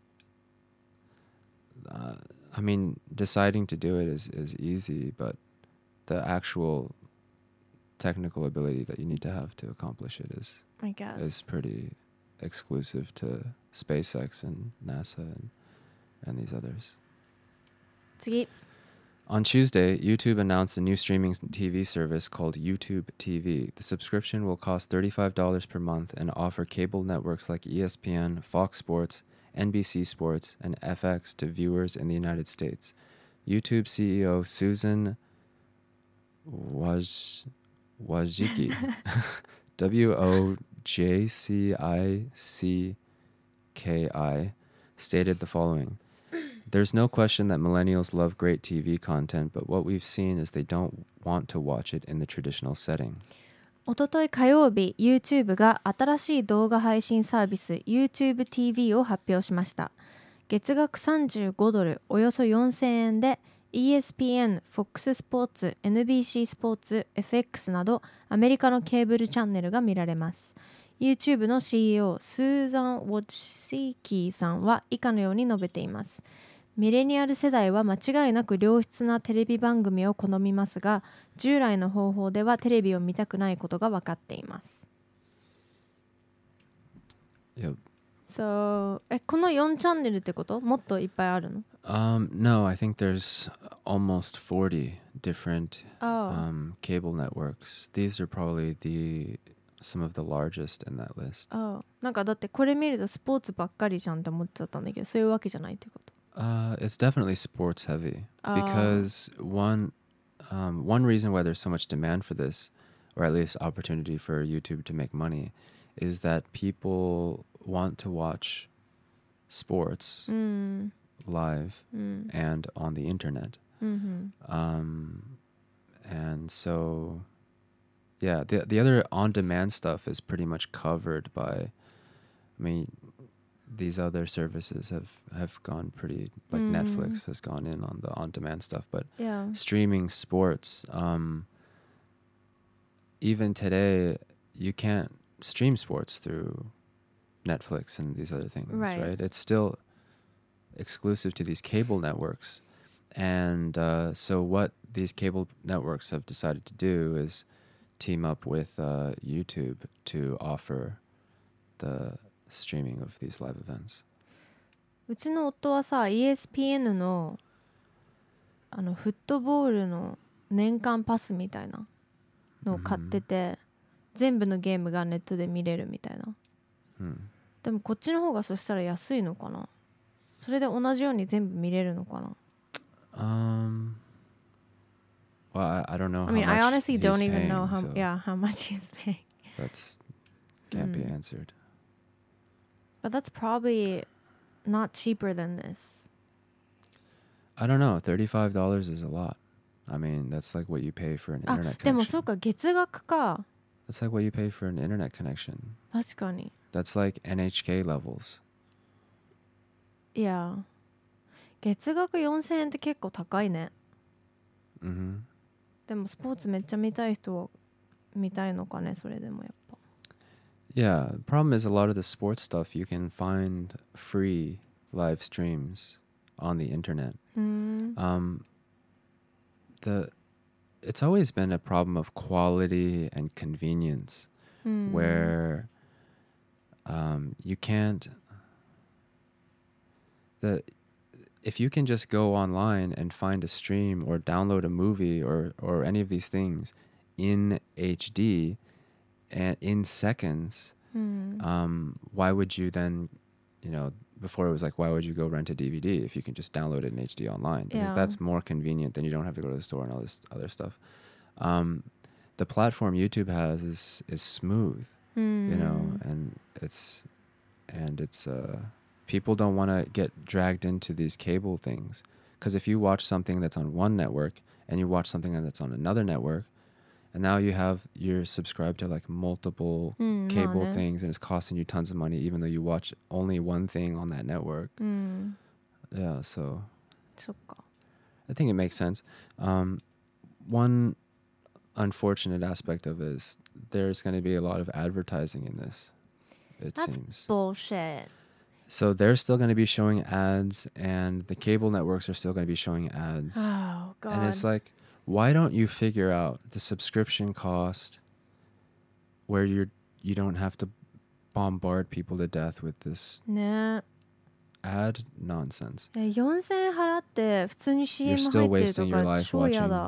uh, I mean, deciding to do it is, is easy, but the actual technical ability that you need to have to accomplish it is I guess. is pretty exclusive to SpaceX and NASA and, and these others. 次。 On Tuesday, YouTube announced a new streaming T V service called YouTube T V. The subscription will cost thirty-five dollars per month and offer cable networks like E S P N, Fox Sports, N B C Sports, and F X to viewers in the United States. YouTube C E O Susan Waj- Wojcicki, W O J C I C K I, stated the following. There's no question that millennials love great T V content, but what we've seen is they don't want to watch it in the traditional setting. おととい火曜日、YouTube が新しい動画配信サービス YouTube ティーブイ を発表しました。 月額さんじゅうごドルおよそよんせんえんで イーエスピーエヌ、フォックス スポーツ、エヌビーシー スポーツ、エフエックス などアメリカのケーブルチャンネルが見られます。YouTube の シーイーオー スーザン・ウォッシーキーさんは以下のように述べています。ミレニアル世代は間違いなく良質なテレビ番組を好みますが、従来の方法ではテレビを見たくないことが分かっています。 Yep. So, え、このよんチャンネルってこと？もっといっぱいあるの？ Um, no, I think there's almost forty different Oh. um, cable networks. These are probably the some of the largest in that list. Oh. なんかだってこれ見るとスポーツばっかりじゃんって思っちゃったんだけど、そういうわけじゃないってこと？ Uh, it's definitely sports heavy Oh. because one um, one reason why there's so much demand for this, or at least opportunity for YouTube to make money, is that people want to watch sports うん live うん and on the internet. うん Um, and so, yeah, the the other on-demand stuff is pretty much covered by, I mean, these other services have, have gone pretty, like Mm. Netflix has gone in on the on-demand stuff, but Yeah. streaming sports, um, even today, you can't stream sports through Netflix and these other things, Right. right? It's still exclusive to these cable networks. And uh, so what these cable networks have decided to do is team up with uh, YouTube to offer the streaming of these live events. うちの夫はさ イーエスピーエヌ のあのフットボールの年間パスみたいなのを買ってて、全部のゲームがネットで見れるみたいな、 うん、 でもこっちの方がそしたら安いのかな。それで同じように全部見れるのかな。 Um, well, I, I don't know. I mean, how I much honestly he's don't even paying, know how so yeah how much he's paying. That's can't be Mm. answered. But that's probably not cheaper than this. I don't know. Thirty-five dollars is a lot. I mean, that's like what you pay for an あ internet でもそう connection. か月額か。 That's like what you pay for an internet connection. 確かに。 That's like N H K levels. いや月額よんせんえんって結構高いね。 Mm-hmm. でもスポーツめっちゃ見たい人は見たいのかね、それでもやっぱ。 Yeah, the problem is a lot of the sports stuff you can find free live streams on the internet. うーん Um, the it's always been a problem of quality and convenience, うん where um, you can't. The if you can just go online and find a stream or download a movie or or any of these things in H D and in seconds, うん um, why would you then, you know, before it was like, why would you go rent a D V D if you can just download it in H D online? Because Yeah. that's more convenient than you don't have to go to the store and all this other stuff. Um, the platform YouTube has is is smooth, うん you know, and it's and it's uh, people don't want to get dragged into these cable things, because if you watch something that's on one network and you watch something that's on another network, and now you have you're subscribed to like multiple うんまあ cable ね things, and it's costing you tons of money even though you watch only one thing on that network. うん Yeah, so そっか I think it makes sense. Um, one unfortunate aspect of it is there's going to be a lot of advertising in this, it That's seems. bullshit. So they're still going to be showing ads, and the cable networks are still going to be showing ads. Oh god. And it's like, why don't you figure out the subscription cost where you're you don't have to bombard people to death with this ね ad nonsense? えよんせんえん払って普通に シーエム 入 still ってる wasting と your か life 超嫌だ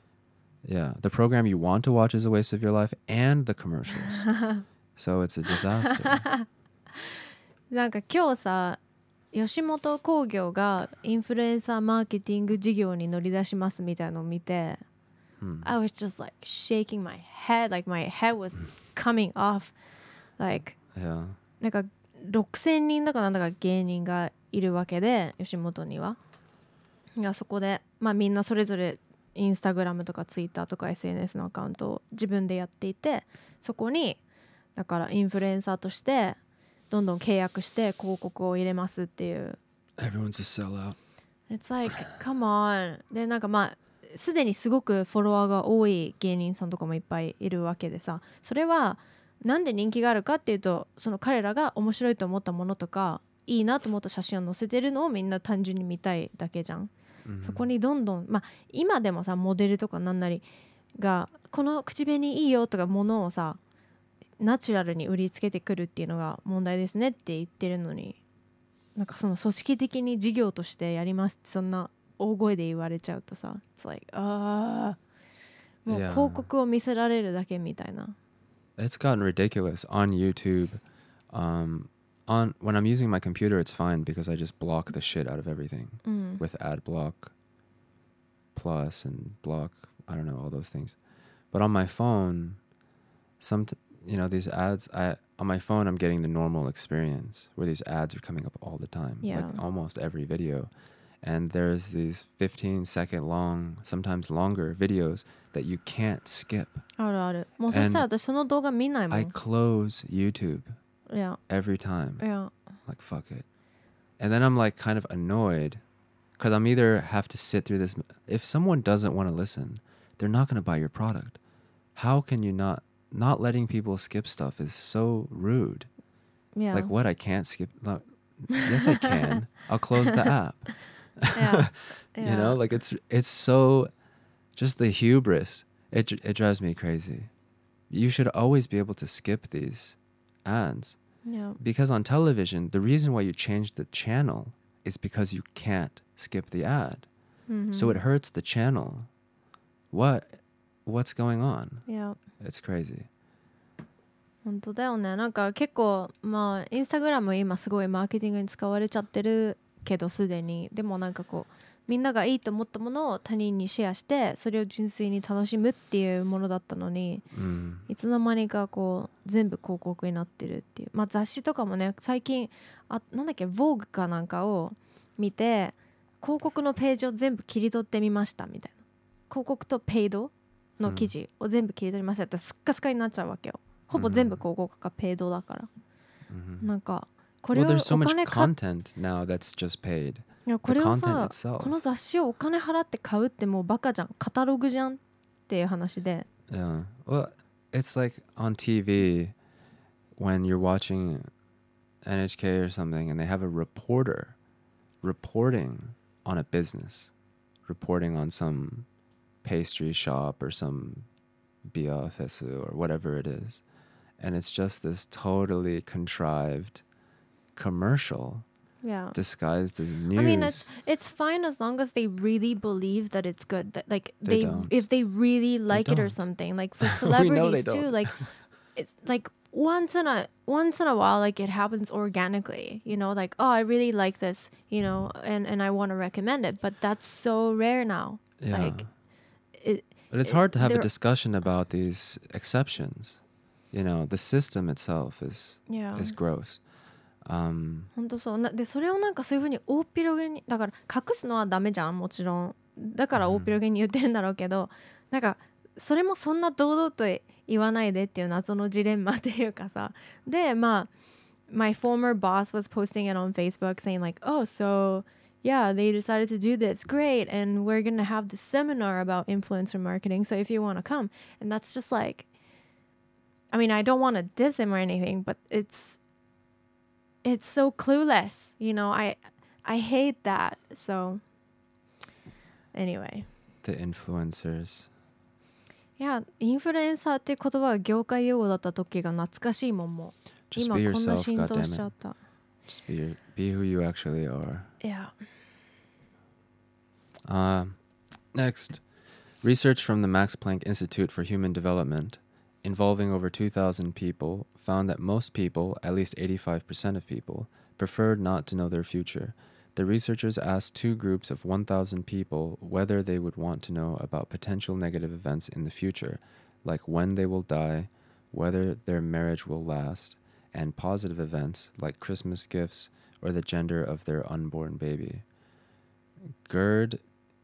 Yeah, the program you want to watch is a waste of your life, and the commercials. So it's a disaster. なんか今日さ吉本興業がインフルエンサーマーケティング事業に乗り出しますみたいなのを見て、 Hmm. I was just like shaking my head, like my head was coming off. Like Yeah. なんかろくせんにんだかなんだか芸人がいるわけで吉本には。いやそこで、まあ、みんなそれぞれインスタグラムとかツイッターとか エスエヌエス のアカウントを自分でやっていて、そこにだからインフルエンサーとしてどんどん契約して広告を入れますっていう Everyone's a sellout. It's like, come on. で、なんかまあ、すでにすごくフォロワーが多い芸人さんとかもいっぱいいるわけでさ、それはなんで人気があるかっていうと、その彼らが面白いと思ったものとか、いいなと思った写真を載せてるのをみんな単純に見たいだけじゃん。 Mm-hmm. そこにどんどん、まあ、今でもさ、モデルとかなんなりが、この口紅いいよとかものをさ、ナチュラルに売りつけてくるっていうのが問題ですねって言ってるのに、なんかその組織的に事業としてやりますってそんな大声で言われちゃうとさ、It's like ああもう Yeah. 広告を見せられるだけみたいな。 It's gotten ridiculous on YouTube. Um, on when I'm using my computer, it's fine because I just block the shit out of everything うん with ad block, plus and block. I don't know all those things. But on my phone, some t- you know these ads. I on my phone, I'm getting the normal experience where these ads are coming up all the time, Yeah. like almost every video. And there's these fifteen second long, sometimes longer videos that you can't skip. あるある。もうそしたら私その動画見ないも I ん。 close YouTube いや every time. いや Like, fuck it. And then I'm like kind of annoyed because I'm either have to sit through this. If someone doesn't want to listen, they're not going to buy your product. How can you not, not letting people skip stuff is so rude. いや Like, what? I can't skip. No, yes, I can. I'll close the app. いや You know, like it's, it's so just the hubris. It, it drives me crazy. You should always be able to skip these ads. いや Because on television, the reason why you change the channel is because you can't skip the ad. うん So it hurts the channel. What? What's going on? いや It's crazy. 本当だよね。なんか結構まあインスタグラム今すごいマーケティングに使われちゃってるけどすでに、でもなんかこうみんながいいと思ったものを他人にシェアしてそれを純粋に楽しむっていうものだったのに、 Mm. いつの間にかこう全部広告になってるっていう。まあ雑誌とかもね、最近あなんだっけ Vogue かなんかを見て広告のページを全部切り取ってみましたみたいな、広告とペイドの記事を全部切り取りましたってすっかすかになっちゃうわけよ。ほぼ全部広告かペイドだから、 Mm-hmm. なんかこれ Well, を there's so お much 金か content now that's just paid. いやこ The れを content さ itself. この雑誌をお金払って買うってもうバカじゃん、カタログじゃんっていう話で。 Yeah. Well, it's like on T V when you're watching N H K or something and they have a reporter reporting on a business, reporting on some pastry shop or some biafesu or whatever it is. And it's just this totally contrived commercial Yeah. disguised as news. I mean, it's it's fine as long as they really believe that it's good. That like They they, don't. if they really like it or don't. something. Like for We know they celebrities too. don't. Like it's like once in a once in a while, like it happens organically. You know, like oh, I really like this. You know, and and I want to recommend it. But that's so rare now. Yeah. Like it. But it's It's- hard to have a there- discussion about these exceptions. You know, the system itself is Yeah. is gross. Um, 本当そうなで、それをなんかそういうふうに大っ広げに、だから隠すのはダメじゃん、もちろん。だから大っ広げに言ってるんだろうけど、なんかそれもそんな堂々と言わないでっていう謎のジレンマっていうかさ。でまあ my former boss was posting it on Facebook saying like oh so yeah they decided to do this great and we're gonna have this seminar about influencer marketing so if you want to come. And that's just like, I mean I don't want to diss him or anything, but it's it's so clueless, you know. I I hate that. So anyway, the influencers. いやインフルエンサーっていう言葉が業界用語だった時が懐かしいもん。もう Just 今 be こんな yourself, 浸透しちゃ goddammit. った。 Just be your, be who you actually are. いや Uh, next, research from the Max Planck Institute for Human Development, involving over two thousand people, found that most people, at least eighty-five percent of people, preferred not to know their future. The researchers asked two groups of one thousand people whether they would want to know about potential negative events in the future, like when they will die, whether their marriage will last, and positive events like Christmas gifts or the gender of their unborn baby. Gerd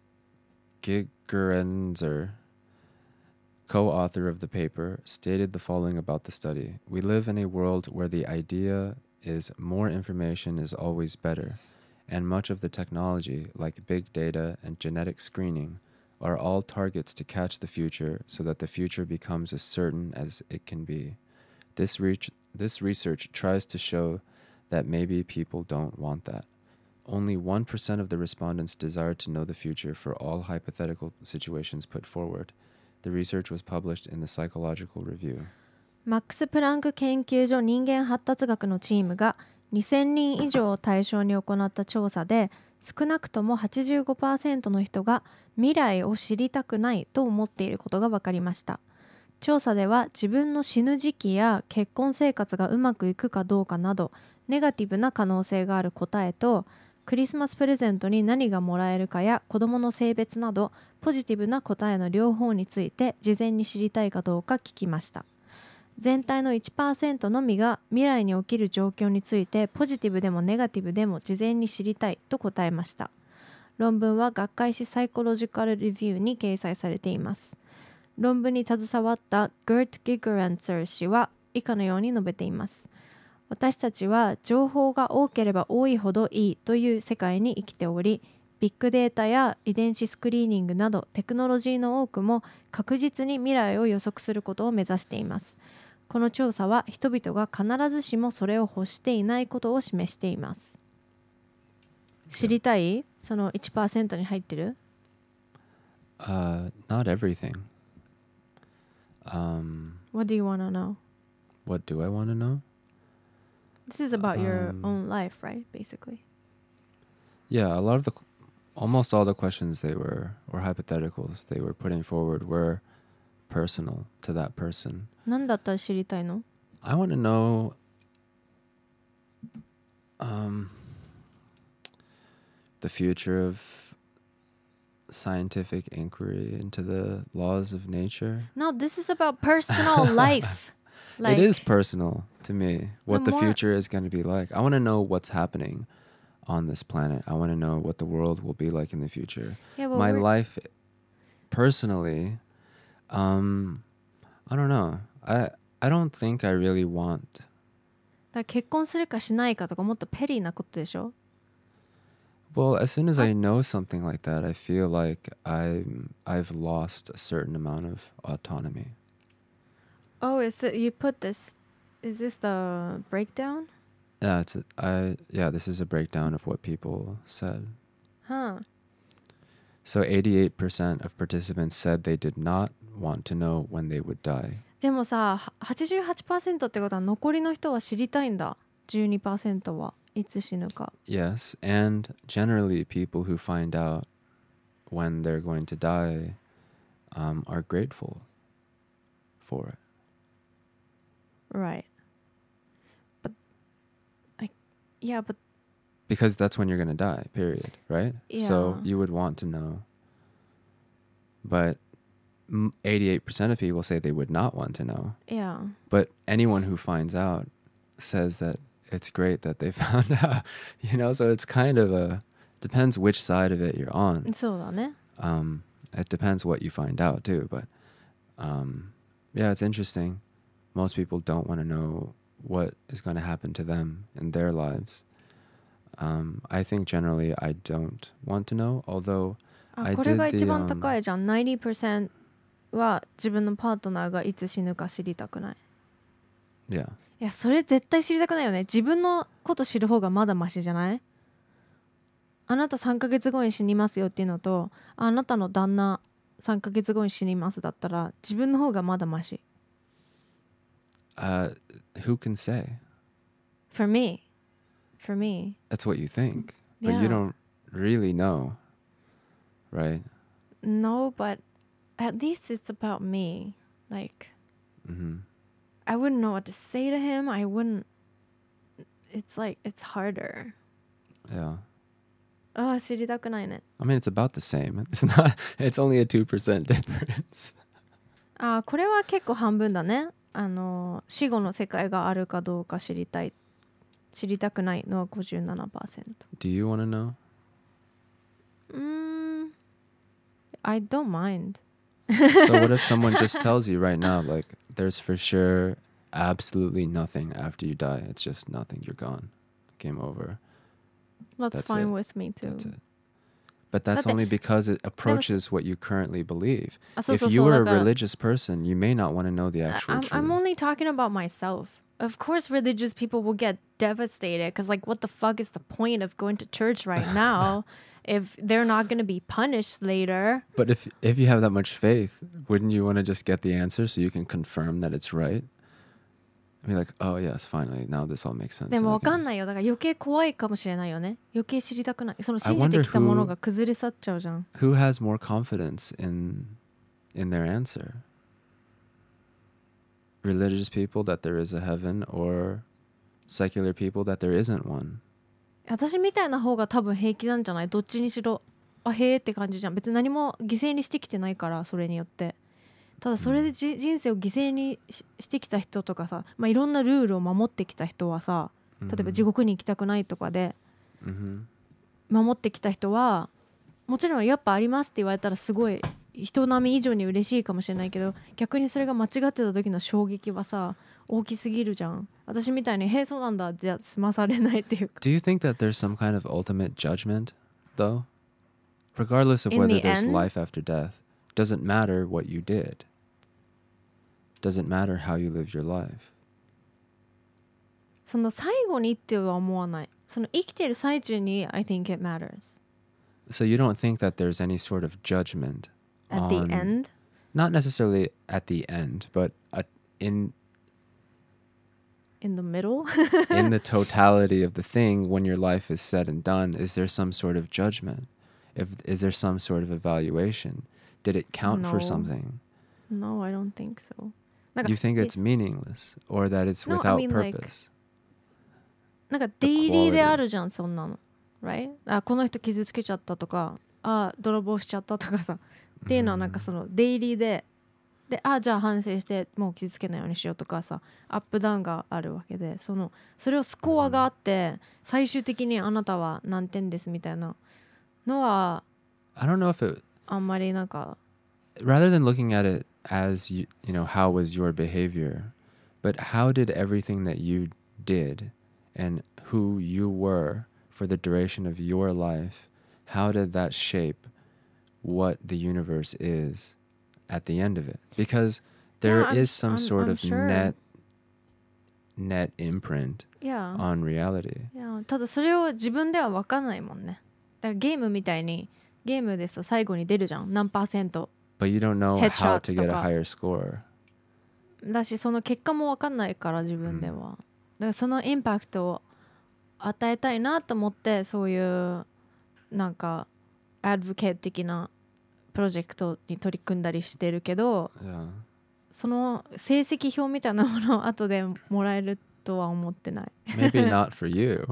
Gigerenzer, co-author of the paper, stated the following about the study. We live in a world where the idea is more information is always better, and much of the technology, like big data and genetic screening, are all targets to catch the future so that the future becomes as certain as it can be. This, reach, this research tries to show that maybe people don't want that. Only one percent of the respondents desired to know the future for all hypothetical situations put forward. The research was published in the Psychological Review. マックス・プランク研究所人間発達学のチームがにせんにん以上を対象に行った調査で、少なくとも はちじゅうごパーセント の人が未来を知りたくないと思っていることが分かりました。調査では自分の死ぬ時期や結婚生活がうまくいくかどうかなどネガティブな可能性がある答えと、クリスマスプレゼントに何がもらえるかや子どもの性別などポジティブな答えの両方について事前に知りたいかどうか聞きました。全体の いちパーセント のみが未来に起きる状況についてポジティブでもネガティブでも事前に知りたいと答えました。論文は学会誌サイコロジカルレビューに掲載されています。論文に携わったゲート・ギグランツァー氏は以下のように述べています。私たちは情報が多ければ多いほどいいという世界に生きており、ビッグデータや遺伝子スクリーニングなどテクノロジーの多くも確実に未来を予測することを目指しています。この調査は人々が必ずしもそれを欲していないことを示しています。知りたい？その いちパーセント に入ってる？ Uh, not everything. Um, What do you want to know? What do I want to know? This is about your Um, own life, right? Basically. Yeah, a lot of the, almost all the questions they were, or hypotheticals they were putting forward were personal to that person. 何だったら知りたいの？ I want to know um, the future of scientific inquiry into the laws of nature. No, this is about personal life. Like, it is personal to me what the the more- future is going to be like. I want to know what's happening on this planet. I want to know what the world will be like in the future. Yeah, but My we're- life personally, um, I don't know. I I don't think I really want. だから結婚するかしないかとかもっとペリーなことでしょ？ Well, as soon as I know something like that, I feel like I'm I've lost a certain amount of autonomy. Oh, is it, you put this, is this the breakdown? Yeah, it's a, I yeah, this is a breakdown of what people said. Huh. So eighty-eight percent of participants said they did not want to know when they would die. でもさ、はちじゅうはちパーセント ってことは残りの人は知りたいんだ。じゅうにパーセント はいつ死ぬか。 Yes, and generally people who find out when they're going to die um, are grateful for it. Right. But, I, yeah, but, Because that's when you're going to die, period, right? So Yeah. you would want to know. But m- eighty-eight percent of people say they would not want to know. yeah. But anyone who finds out says that it's great that they found out, you know? So it's kind of a, depends which side of it you're on. そうだね。 Um, it depends what you find out too, but um, yeah, it's interesting. Most people don't want to know what is going to happen to them in their lives. Um, I think generally I don't want to know, although あ、 I これが did the, 一番 um, 高いじゃん。きゅうじゅっパーセント は自分のパートナーがいつ死ぬか知りたくない。 yeah. いや、それ絶対知りたくないよね。自分のこと知る方がまだマシじゃない？あなたさんかげつごに死にますよっていうのと、あなたの旦那さんかげつごに死にますだったら自分の方がまだマシ。 Uh, who can say? For me. For me. That's what you think, but Yeah. you don't really know, right? No, but at least it's about me. Like, Mm-hmm. I wouldn't know what to say to him. I wouldn't. It's like, it's harder. Yeah. ああ、知りたくないね。 I mean, it's about the same. It's not, it's only a two percent difference. ああ、これは結構半分だね。あの、死後の世界があるかどうか知りたい。知りたくないのは ごじゅうななパーセント。 Do you want to know? うーん。I don't mind. So what if someone just tells you right now, like, there's for sure absolutely nothing after you die. It's just nothing. You're gone. Game over. That's, That's fine it. with me too. That's it. But that's だって、 only because it approaches what you currently believe. あ、そう If そう you そう、 were だ a から、 religious person, you may not want to know the I- actual I'm, truth. I'm only talking about myself. Of course, religious people will get devastated because, like, what the fuck is the point of going to church right now if they're not going to be punished later? But if if you have that much faith, wouldn't you want to just get the answer so you can confirm that it's right? Be like, oh yes, finally, now this all makes sense. でも and I わか can ん just- ないよ。だから余計怖いかもしれないよね。余計知りたくない。その I 信じて wonder きたもの who- が崩れ去っちゃうじゃん。 Who has more confidence in in their answer? Religious people that there is a heaven, or secular people that there isn't one? 私みたいな方が多分平気なんじゃない？どっちにしろあへーって感じじゃん。別に何も犠牲にしてきてないから、それによって。ただそれでじ、人生を犠牲に し, してきた人とかさ、まあ、いろんなルールを守ってきた人はさ、例えば地獄に行きたくないとかで Mm-hmm. 守ってきた人はもちろんやっぱありますって言われたらすごい人並み以上に嬉しいかもしれないけど、逆にそれが間違ってた時の衝撃はさ大きすぎるじゃん。私みたいに「へえそうなんだ」じゃ済まされないっていうか。 Do you think that there's some kind of ultimate judgment, though? Regardless of In whether the there's end? life after death, doesn't matter what you did. Doesn't matter how you live your life. その最後にっては思わない。その生きてる最中に I think it matters. So you don't think that there's any sort of judgment At on, the end? not necessarily at the end, but uh, in In the middle? in the totality of the thing, when your life is said and done, is there some sort of judgment? If is there some sort of evaluation? Did it count for No. something? No, I don't think so. なんか You think it's meaningless, or that it's No, I without mean, like- purpose? なんかデイリーであるじゃん、そんなの。Right? あ、この人傷つけちゃったとか、あ、泥棒しちゃったとかさ。っていうのはなんかそのデイリーで、で、あ、じゃあ反省してもう傷つけないようにしようとかさ、アップダウンがあるわけで、そのそれをスコアがあって、最終的にあなたは何点ですみたいなのは I don't know if it, あんまりなんか、 rather than looking at it as you, you know, how was your behavior, but how did everything that you did and who you were for the duration of your life, how did that shape what the universe is at the end of it? Because there Yeah, I'm- is some I'm- sort I'm of sure. net net imprint いや、 on reality. いやただそれを自分では分かんないもんね。だからゲームみたいにゲームでさ最後に出るじゃん、何パーセント But you don't know how Headshots to get a とか。 higher score. だし、その結果も分かんないから自分では、だからそのインパクトを与えたいなと思って、そういうなんかアドボケート的なプロジェクトに取り組んだりしてるけど、 Yeah. その成績表みたいなものを後でもらえるとは思ってない。 Maybe not for you.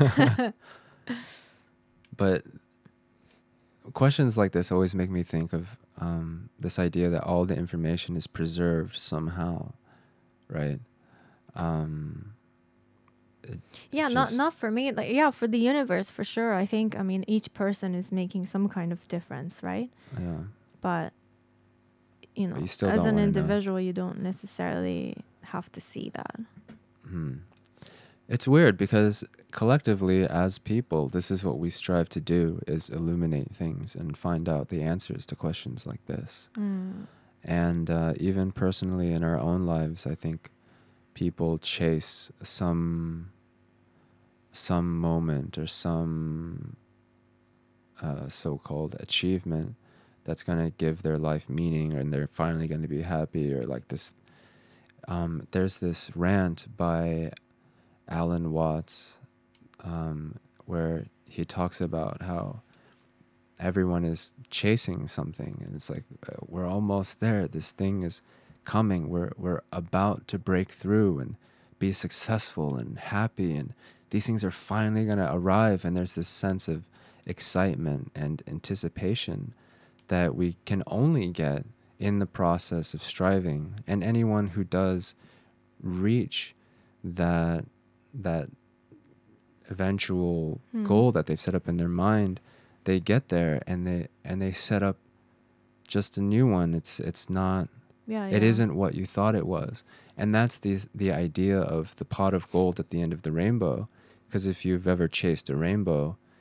But questions like this always make me think of um, this idea that all the information is preserved somehow, right? Um, Yeah, not just- not for me. Like, yeah, for the universe, for sure. I think, I mean, each person is making some kind of difference, right? yeah. But, you know, you still as don't an wanna know. individual, you don't necessarily have to see that. Hmm. It's weird because collectively as people, this is what we strive to do, is illuminate things and find out the answers to questions like this. Mm. And uh, even personally in our own lives, I think people chase some some moment or some uh, so-called achievement that's going to give their life meaning, and they're finally going to be happy, or like this. Um, there's this rant by Alan Watts um, where he talks about how everyone is chasing something, and it's like uh, we're almost there. This thing is coming. We're we're about to break through and be successful and happy, and these things are finally going to arrive. And there's this sense of excitement and anticipation that we can only get in the process of striving. And anyone who does reach that that eventual Hmm. goal that they've set up in their mind, they get there and they and they set up just a new one. It's it's not Yeah, it yeah. isn't what you thought it was. And that's the the idea of the pot of gold at the end of the rainbow. Because if you've ever chased a rainbow,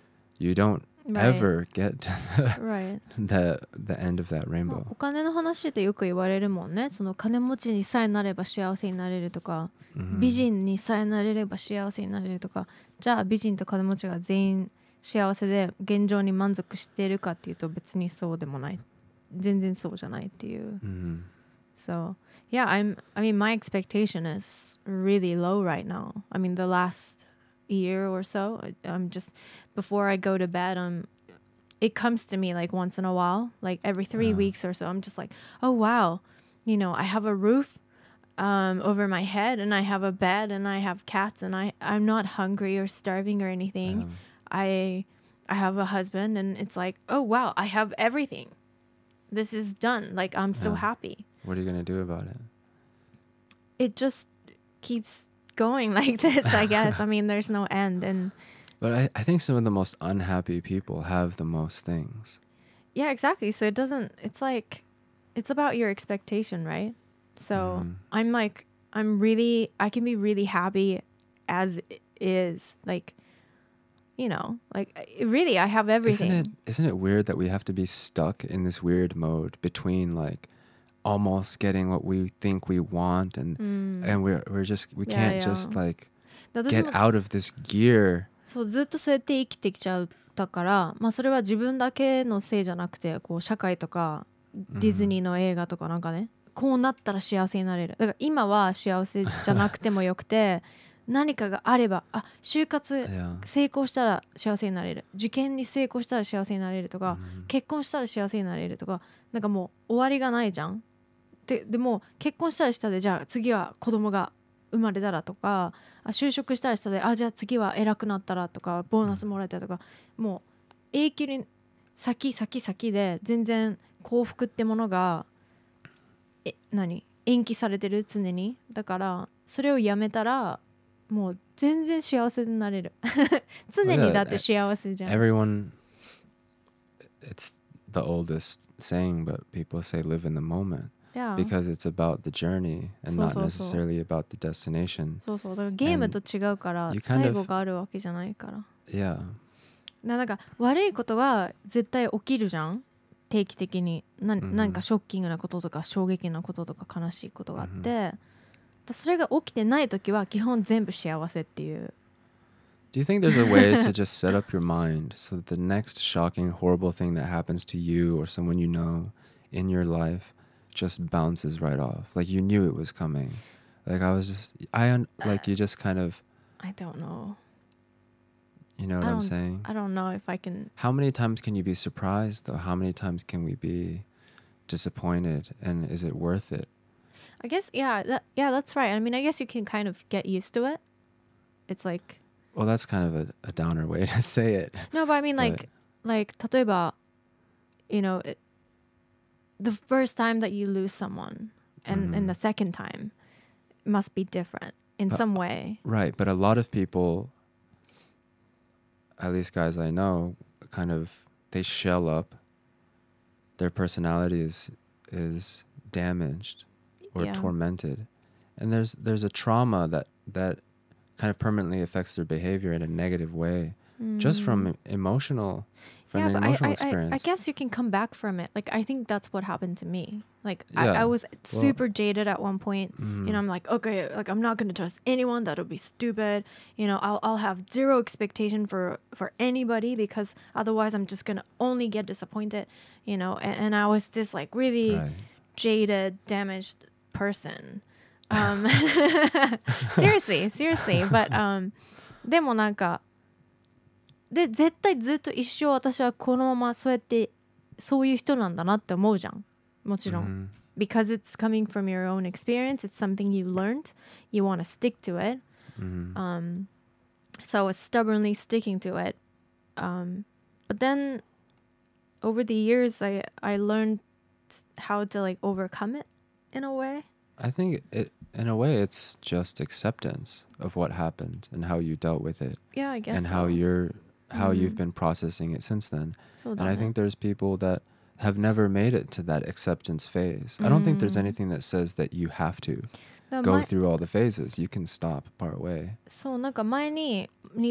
you don't Right. ever get to the, Right. the the end of that まあ rainbow. お金の話ってよく言われるもんね。その金持ちにさえなれば幸せになれるとか、 Mhm. 美人にさえなれれば幸せになれるとか、じゃあ美人と金持ちが全員幸せで現状に満足しているかっていうと別にそうでもない。全然そうじゃないっていう。 Mhm. So yeah, I'm I mean my expectation is really low right now. I mean the last year or so, I- I'm just before I go to bed, um it comes to me like once in a while, like every three Yeah. weeks or so. I'm just like, oh wow, you know, I have a roof um over my head and I have a bed and I have cats and I I'm not hungry or starving or anything. Yeah. I I have a husband and it's like, oh wow, I have everything. This is done. Like I'm so Yeah. happy. What are you going to do about it? It just keeps going like this, I guess. I mean, there's no end. And But I, I think some of the most unhappy people have the most things. yeah, exactly. So it doesn't, it's like, it's about your expectation, right? So Mhm. I'm like, I'm really, I can be really happy as it is. Like, you know, like I- really, I have everything. Isn't it isn't it weird that we have to be stuck in this weird mode between like almost getting what we think we want and and we're we're just we Yeah, can't yeah. just like で私 get も out of this gear. そうずっとそうやって生きてきちゃったから、まあ、それは自分だけのせいじゃなくてこう社会とかディズニーの映画とかなんかね、こうなったら幸せになれる。だから今は幸せじゃなくてもよくて何かがあれば、あ、就活 Yeah. 成功したら幸せになれる、受験に成功したら幸せになれるとか、結婚したら幸せになれるとか、なんかもう終わりがないじゃん。で、でも結婚したらしたで、じゃあ次は子供が生まれたらとか、あ、就職したらしたで、あ、じゃあ次は偉くなったらとか、ボーナスもらえたらとか、もう永久に先先先で全然幸福ってものがえ何延期されてる、常に。だからそれをやめたらもう全然幸せになれる。常にだって幸せじゃん。 Everyone, it's the oldest saying, but people say live in the moment Yeah. because it's about the journey and そう not そうそう。 necessarily about the destination. そうそう、だからゲームと違うから you kind of- 最後があるわけじゃないから。 Yeah. ななんか悪いことが絶対起きるじゃん、定期的に。な、 うんなんかショッキングなこととか衝撃なこととか悲しいことがあって、だそれが起きてない時は基本全部幸せっていう。 Do you think there's a way to just set up your mind so that the next shocking, horrible thing that happens to you or someone you know in your life just bounces right off? Like you knew it was coming. Like I was just, I un, like you just kind of, I don't know. you know what I I'm don't- saying? I don't know if I can. How many times can you be surprised though? How many times can we be disappointed? And is it worth it? I guess yeah, that, yeah, that's right. I mean, I guess you can kind of get used to it. It's like Well, that's kind of a, a downer way to say it. no, but I mean like like 例えば you know it, the first time that you lose someone and and the second time must be different in But- some way. Right, but a lot of people, at least guys I know, kind of they shell up. Their personality is is damaged or Yeah. tormented, and there's there's a trauma that that kind of permanently affects their behavior in a negative way, just from emotional, from Yeah, an but I, emotional I, I, experience. I guess you can come back from it. Like I think that's what happened to me. Like I, Yeah. I was super jaded at one point. Mhm. You know, I'm like, okay, like I'm not gonna trust anyone. That'll be stupid. You know, I'll I'll have zero expectation for for anybody because otherwise I'm just gonna only get disappointed. You know, and, and I was this like really Right. jaded, damaged person. Um, seriously, seriously. But um, でもなんかで絶対ずっと一生私はこのままそうやってそういう人なんだなって思うじゃん。もちろん。 Mhm. Because it's coming from your own experience, it's something you learned. You want to stick to it. Mhm. Um, so I was stubbornly sticking to it. Um, but then over the years, I I learned how to like overcome it in a way. I think it, in a way, it's just acceptance of what happened and how you dealt with it, Yeah, I guess and so. how you're how you've Mhm. been processing it since then. そう And だ I ね。 think there's people that have never made it to that acceptance phase. I don't think there's Mm. anything that says that you have to だから go 前 through all the phases. You can stop part way. そうなんか前にに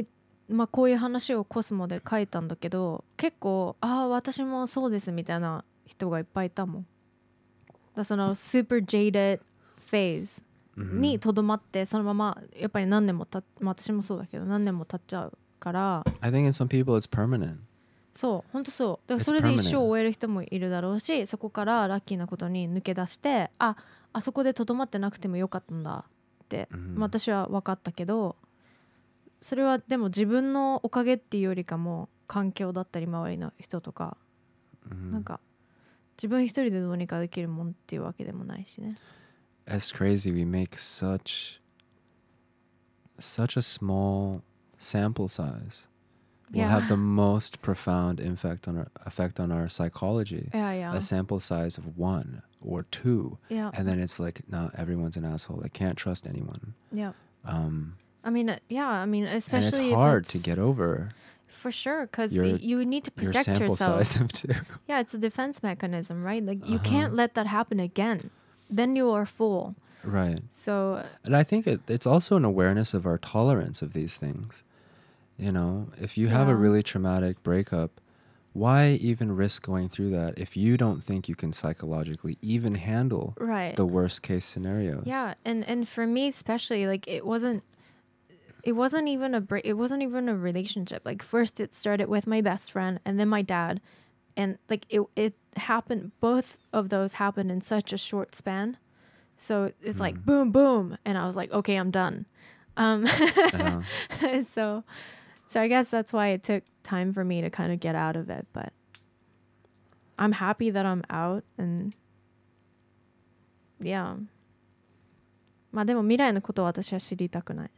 まあ、こういう話をコスモで書いたんだけど、結構ああ私もそうですみたいな人がいっぱいいたもん。だその super jaded phase にとどまってそのままやっぱり何年もた、まあ、私もそうだけど何年も経っちゃうから。 I think in some people it's permanent. そう本当そう。だからそれで一生終える人もいるだろうし、そこからラッキーなことに抜け出して、ああそこでとどまってなくてもよかったんだって、 Mm-hmm. まあ、私は分かったけど、それはでも自分のおかげっていうよりかも環境だったり周りの人とか、 Mm-hmm. なんか自分一人でどうにかできるもんっていうわけでもないしね。 It's crazy. We make such such a small sample size will Yeah. have the most profound effect on our effect on our psychology. Yeah, yeah. A sample size of one or two, Yeah. and then it's like, now everyone's an asshole. I can't trust anyone. Yeah. Um, I mean, yeah. I mean, and especially it's hard if it's, to get over for sure, because your- you need to your protect sample yourself. size of two. Yeah, it's a defense mechanism, right? Like you Uh-huh. can't let that happen again. Then you are full. Right. So And I think it, it's also an awareness of our tolerance of these things. You know, if you have a Yeah. really traumatic breakup, why even risk going through that if you don't think you can psychologically even handle right. the worst case scenarios? Yeah, and and for me especially, like it wasn't it wasn't even a break, it wasn't even a relationship. Like first it started with my best friend and then my dad, and like it it happened, both of those happened in such a short span. So it's Mm. like boom boom and I was like, okay, I'm done. Um Uh-huh. so so I guess that's why it took time for me to kind of get out of it, but I'm happy that I'm out. And yeah, まあでも未来のことは私は知りたくない。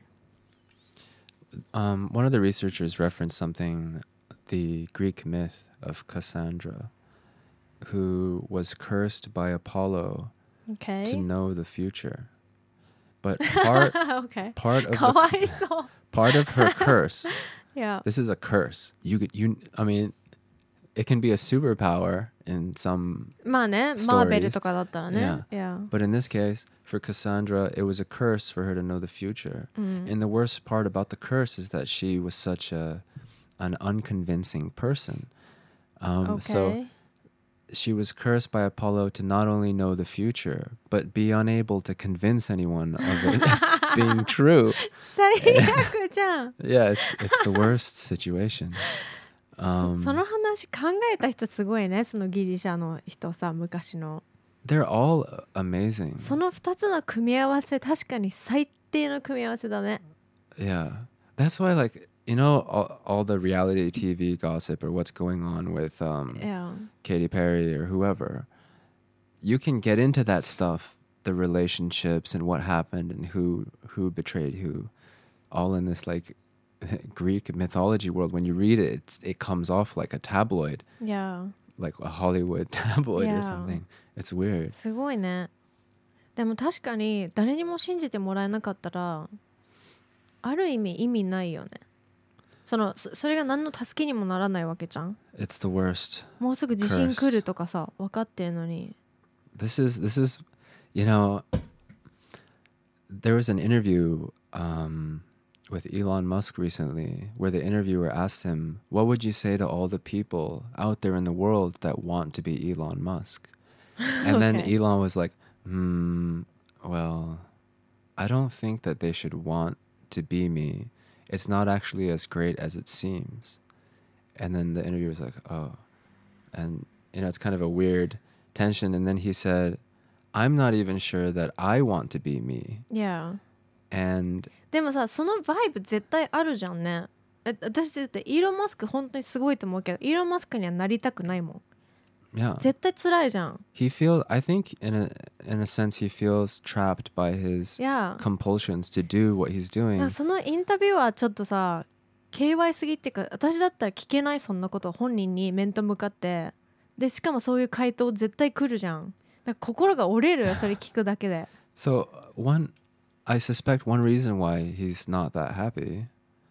Um, one of the researchers referenced something, the Greek myth of Cassandra, who was cursed by Apollo Okay. to know the future. But part okay. part of か the, わいそう。 part of her curse, Yeah. this is a curse. You could you I mean, it can be a superpower in some, まあね、 Stories. マーベルとかだったらね。Yeah. but in this case, for Cassandra, it was a curse for her to know the future. うん。 And the worst part about the curse is that she was such a an unconvincing person. Um, So Okay. she was cursed by Apollo to not only know the future, but be unable to convince anyone of it being true. 最悪じゃん。 Yeah, it's it's the worst situation. そ Um, その話考えた人すごいね、そのギリシャの人さ、昔の。 they're all amazing. その二つの組み合わせ、確かに最低の組み合わせだね。 Yeah. That's why, like, you know, all, all the reality T V gossip or what's going on with um, Yeah. Katy Perry or whoever, you can get into that stuff, the relationships and what happened and who who betrayed who, all in this like Greek mythology world. When you read it, it's, it comes off like a tabloid, Yeah. like a Hollywood tabloid Yeah. or something. It's weird. すごいね。でも確かに誰にも信じてもらえなかったらある意味意味ないよね。その そ, それが何の助けにもならないわけじゃん。 It's the worst. もうすぐ地震来るとかさ分かってるのに。 This is this is, you know, there was an interview um, with Elon Musk recently where the interviewer asked him, "What would you say to all the people out there in the world that want to be Elon Musk?" And then Okay. Elon was like, "Hmm, well, I don't think that they should want to be me. It's not actually as great as it seems." And then the interviewer was like, "Oh," and you know, it's kind of a weird tension. And then he said, "I'm not even sure that I want to be me." Yeah. And でもさそのバイブ絶対あるじゃんね。え私だってイーロン・マスク本当にすごいと思うけどイーロン・マスクにはなりたくないもん。 yeah, 絶対辛いじゃん。 he feels, I think in a in a sense he feels trapped by his Yeah. compulsions to do what he's だ doing. からそのインタビューはちょっとさ ケーワイ すぎっていうか私だったら聞けないそんなこと本人に面と向かってでしかもそういう回答絶対来るじゃん。だから心が折れるよそれ聞くだけで。 So one, I suspect one reason why he's not that happy,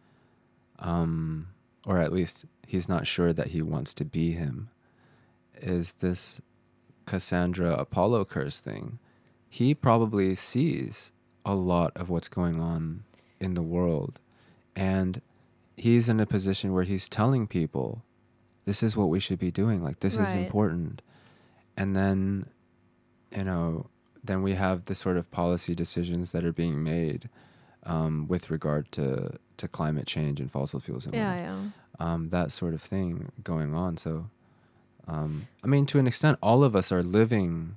um, or at least he's not sure that he wants to be him, is this Cassandra Apollo curse thing. He probably sees a lot of what's going on in the world, and he's in a position where he's telling people, this is what we should be doing. Like, this is Right. important. And then, you know, then we have the sort of policy decisions that are being made um, with regard to, to climate change and fossil fuels and Yeah, whatnot. yeah. Um, that sort of thing going on. So, um, I mean, to an extent, all of us are living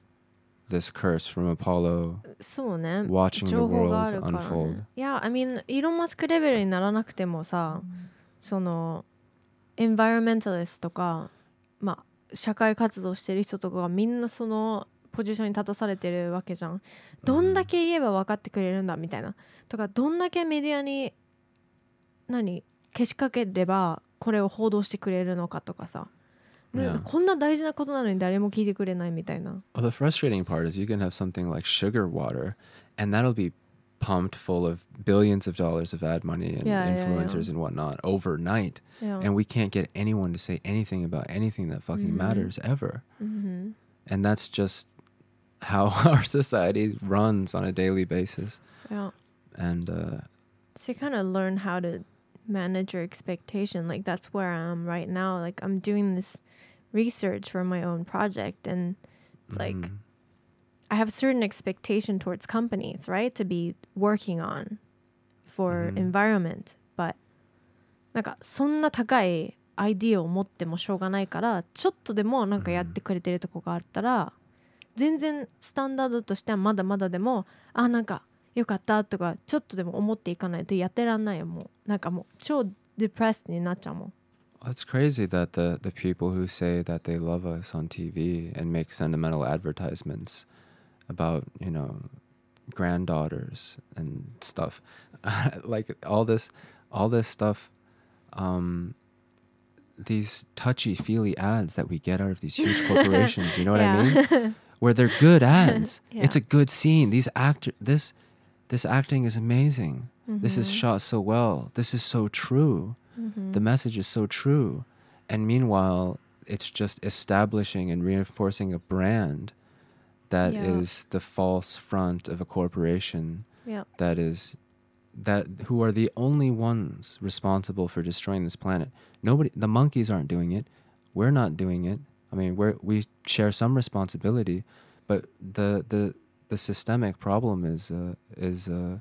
this curse from Apollo, そうね watching the 情報があ world るからね unfold. いや I mean イーロン・マスクレベルにならなくてもさ、そのエンバイロメンタリストとか、まあ、社会活動してる人とかがみんなそのポジションに立たされてるわけじゃん。どんだけ言えば分かってくれるんだみたいなとか、どんだけメディアに何けしかければこれを報道してくれるのかとかさ、ね Yeah. こんな大事なことなのに誰も聞いてくれないみたいな。 Well, the frustrating part is you can have something like sugar water, and that'll be pumped full of billions of dollars of ad money and Yeah, yeah, influencers yeah. and whatnot overnight. いや And we can't get anyone to say anything about anything that fucking Mhm. matters ever. うん、 And that's just how our society runs on a daily basis. いや And uh, So you kind of learn how to manage your expectation. Like that's where I am right now. Like I'm doing this research for my own project, and it's like mhm. I have certain expectation towards companies, right, to be working on for Mhm. environment. But なんかそんな高いアイディアを持ってもしょうがないから、ちょっとでもなんかやってくれてるとこがあったら、全然スタンダードとしてはまだまだでも、あ、なんかよかったとかちょっとでも思っていかないとやってらんないよ。もうなんかもう超 depressed になっちゃうもん。 It's crazy that the, the people who say that they love us on T V and make sentimental advertisements about, you know, granddaughters and stuff, like all this, all this stuff, um, these touchy-feely ads that we get out of these huge corporations, you know what I mean? Where they're good ads. Yeah. It's a good scene. These actor, this, this acting is amazing. This is Mhm. shot so well. This is so true. Mhm. The message is so true. And meanwhile, it's just establishing and reinforcing a brand that Yeah. is the false front of a corporation Yeah. that is that who are the only ones responsible for destroying this planet. Nobody, the monkeys aren't doing it. We're not doing it. I mean, we're, we share some responsibility, but the the the systemic problem is uh, is uh,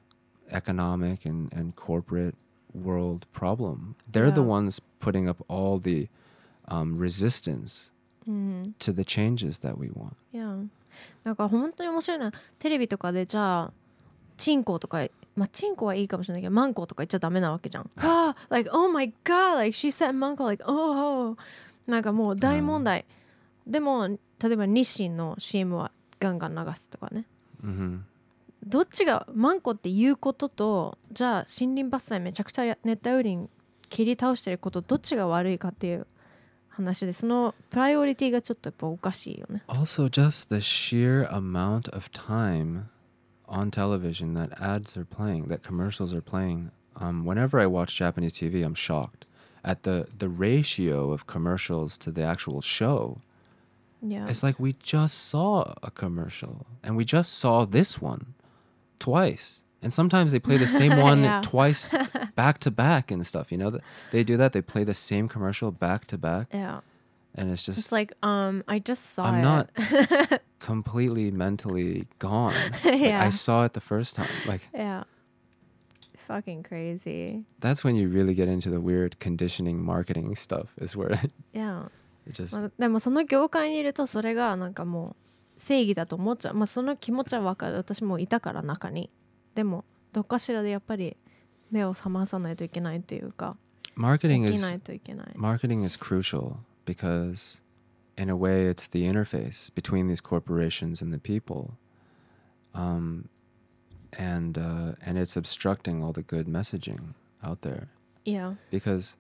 economic and, and corporate world problem. They're the Yeah. ones putting up all the um, resistance Mhm. to the changes that we want. いやなんか本当に面白いな。テレビとかでじゃあチンコとか、まあチンコはいいかもしれないけどマンコとか言っちゃダメなわけじゃん。ああ like oh my god like she said マンコ like oh なんかもう大問題、でも例えば日清の シーエム はガンガン流すとかね。 Mm-hmm. どっちがマンコって言うことと、じゃあ森林伐採めちゃくちゃ熱帯雨林切り倒してることどっちが悪いかっていう話で、そのプライオリティがちょっとやっぱおかしいよね。 Also, just the sheer amount of time on television that ads are playing, that commercials are playing. Um, whenever I watch Japanese T V, I'm shocked at the, the ratio of commercials to the actual show. Yeah. It's like we just saw a commercial, and we just saw this one twice. And sometimes they play the same one Yeah. twice back to back and stuff. You know, they do that. They play the same commercial back to back, Yeah. and it's just It's like um I just saw I'm it. not completely mentally gone. Like, Yeah. I saw it the first time. Like Yeah. Fucking crazy. that's when you really get into the weird conditioning marketing stuff. Is where it Yeah. just まあ、でもその業界にいるとそれがなんかもう正義だと思っちゃう。まあその気持ちはわかる。私もいたから中に。でもどっかしらでやっぱり目を覚まさないといけないっていうか、 marketing 起き is ないといけない。 marketing is crucial because in a way it's the interface between these corporations and the people, um, and uh, and it's obstructing all the good messaging out there Yeah. because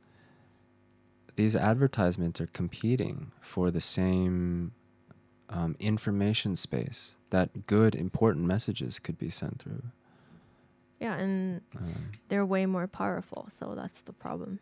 these advertisements are competing for the same um, information space that good important messages could be sent through. Yeah, and Um, they're way more powerful, so that's the problem.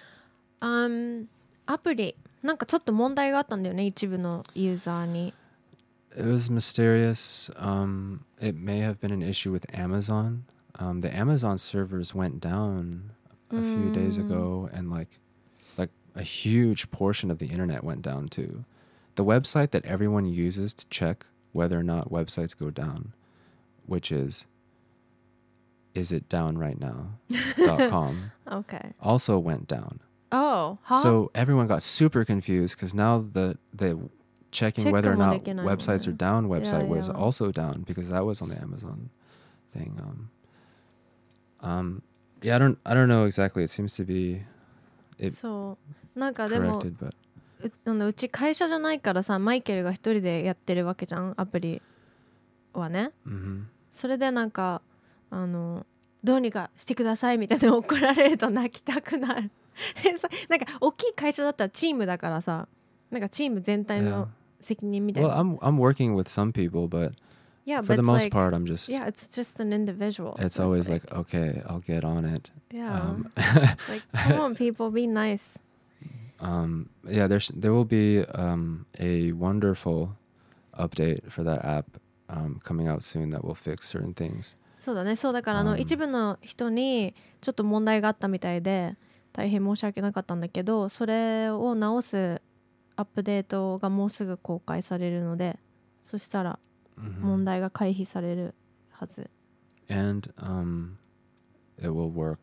Um, アプリなんかちょっと問題があったんだよね、一部のユーザーに。 It was mysterious. Um, it may have been an issue with Amazon. Um, the Amazon servers went down a few days ago, and like like a huge portion of the internet went down too. The website that everyone uses to check whether or not websites go down, which is is it down right now dot com, Okay. also went down. Oh, huh? So everyone got super confused because now the the checking Check whether or not もできないもんね。 websites are down website Yeah, was yeah. also down because that was on the Amazon thing. Um, um, yeah, I don't I don't know exactly. It seems to be it そうなんかでも corrected, but う, あのうち会社じゃないからさマイケルが一人でやってるわけじゃんアプリはね、 mhm. それでなんかあのどうにかしてくださいみたいな怒られると泣きたくなるさなんか大きい会社だったらチームだからさなんかチーム全体 Yeah. の責任みたい Well, な、 I'm I'm working with some people, but yeah, for but the it's most like, part, I'm just yeah, it's just an individual. it's So always like, like, okay, I'll get on it. yeah, Um, like come on people, be nice. um, yeah, there's there will be um, a wonderful update for that app um, coming out soon that will fix certain things. そうだね、そうだからあの、 Um, 一部の人にちょっと問題があったみたいで大変申し訳なかったんだけど、それを直すアップデートがもうすぐ公開されるので、そしたら mhm. 問題が回避されるはず。 And um, it will work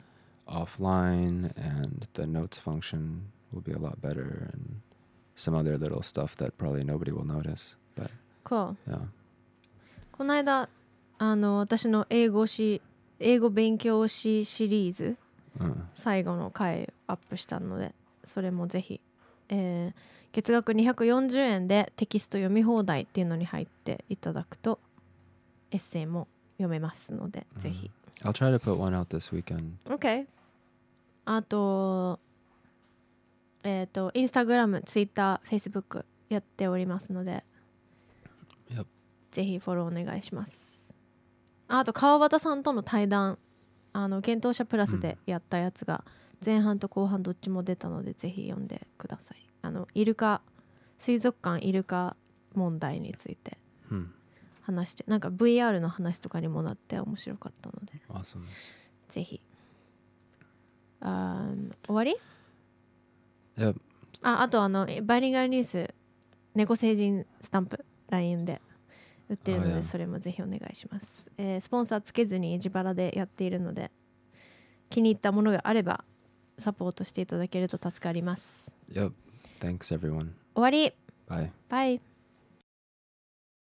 offline, and the notes function will be a lot better, and some other little stuff that probably nobody will notice. But Cool. yeah, この間あの私の英語し英語勉強しシリーズ uh, 最後の回アップしたので、それもぜひ、えー月額にひゃくよんじゅうえんでテキスト読み放題っていうのに入っていただくとエッセイも読めますので、ぜひ。 I'll try to put one out this weekend. OK。 あとえっ、とインスタグラム、ツイッター、フェイスブックやっておりますので、 Yep. ぜひフォローお願いします。ああと川端さんとの対談、あの検討者プラスでやったやつが前半と後半どっちも出たので、ぜひ読んでください。あのイルカ水族館イルカ問題について Hmm. 話して、なんか ブイアール の話とかにもなって面白かったので、 Awesome. ぜひ。あー終わり？ Yep. ああとあのバイリンガルニュース猫星人スタンプ ライン で売ってるのあいやで、それもぜひお願いします、えースポンサーつけずに自腹でやっているので、気に入ったものがあればサポートしていただけると助かります。 Yep. Thanks, everyone. 終わり。 Bye. バイ。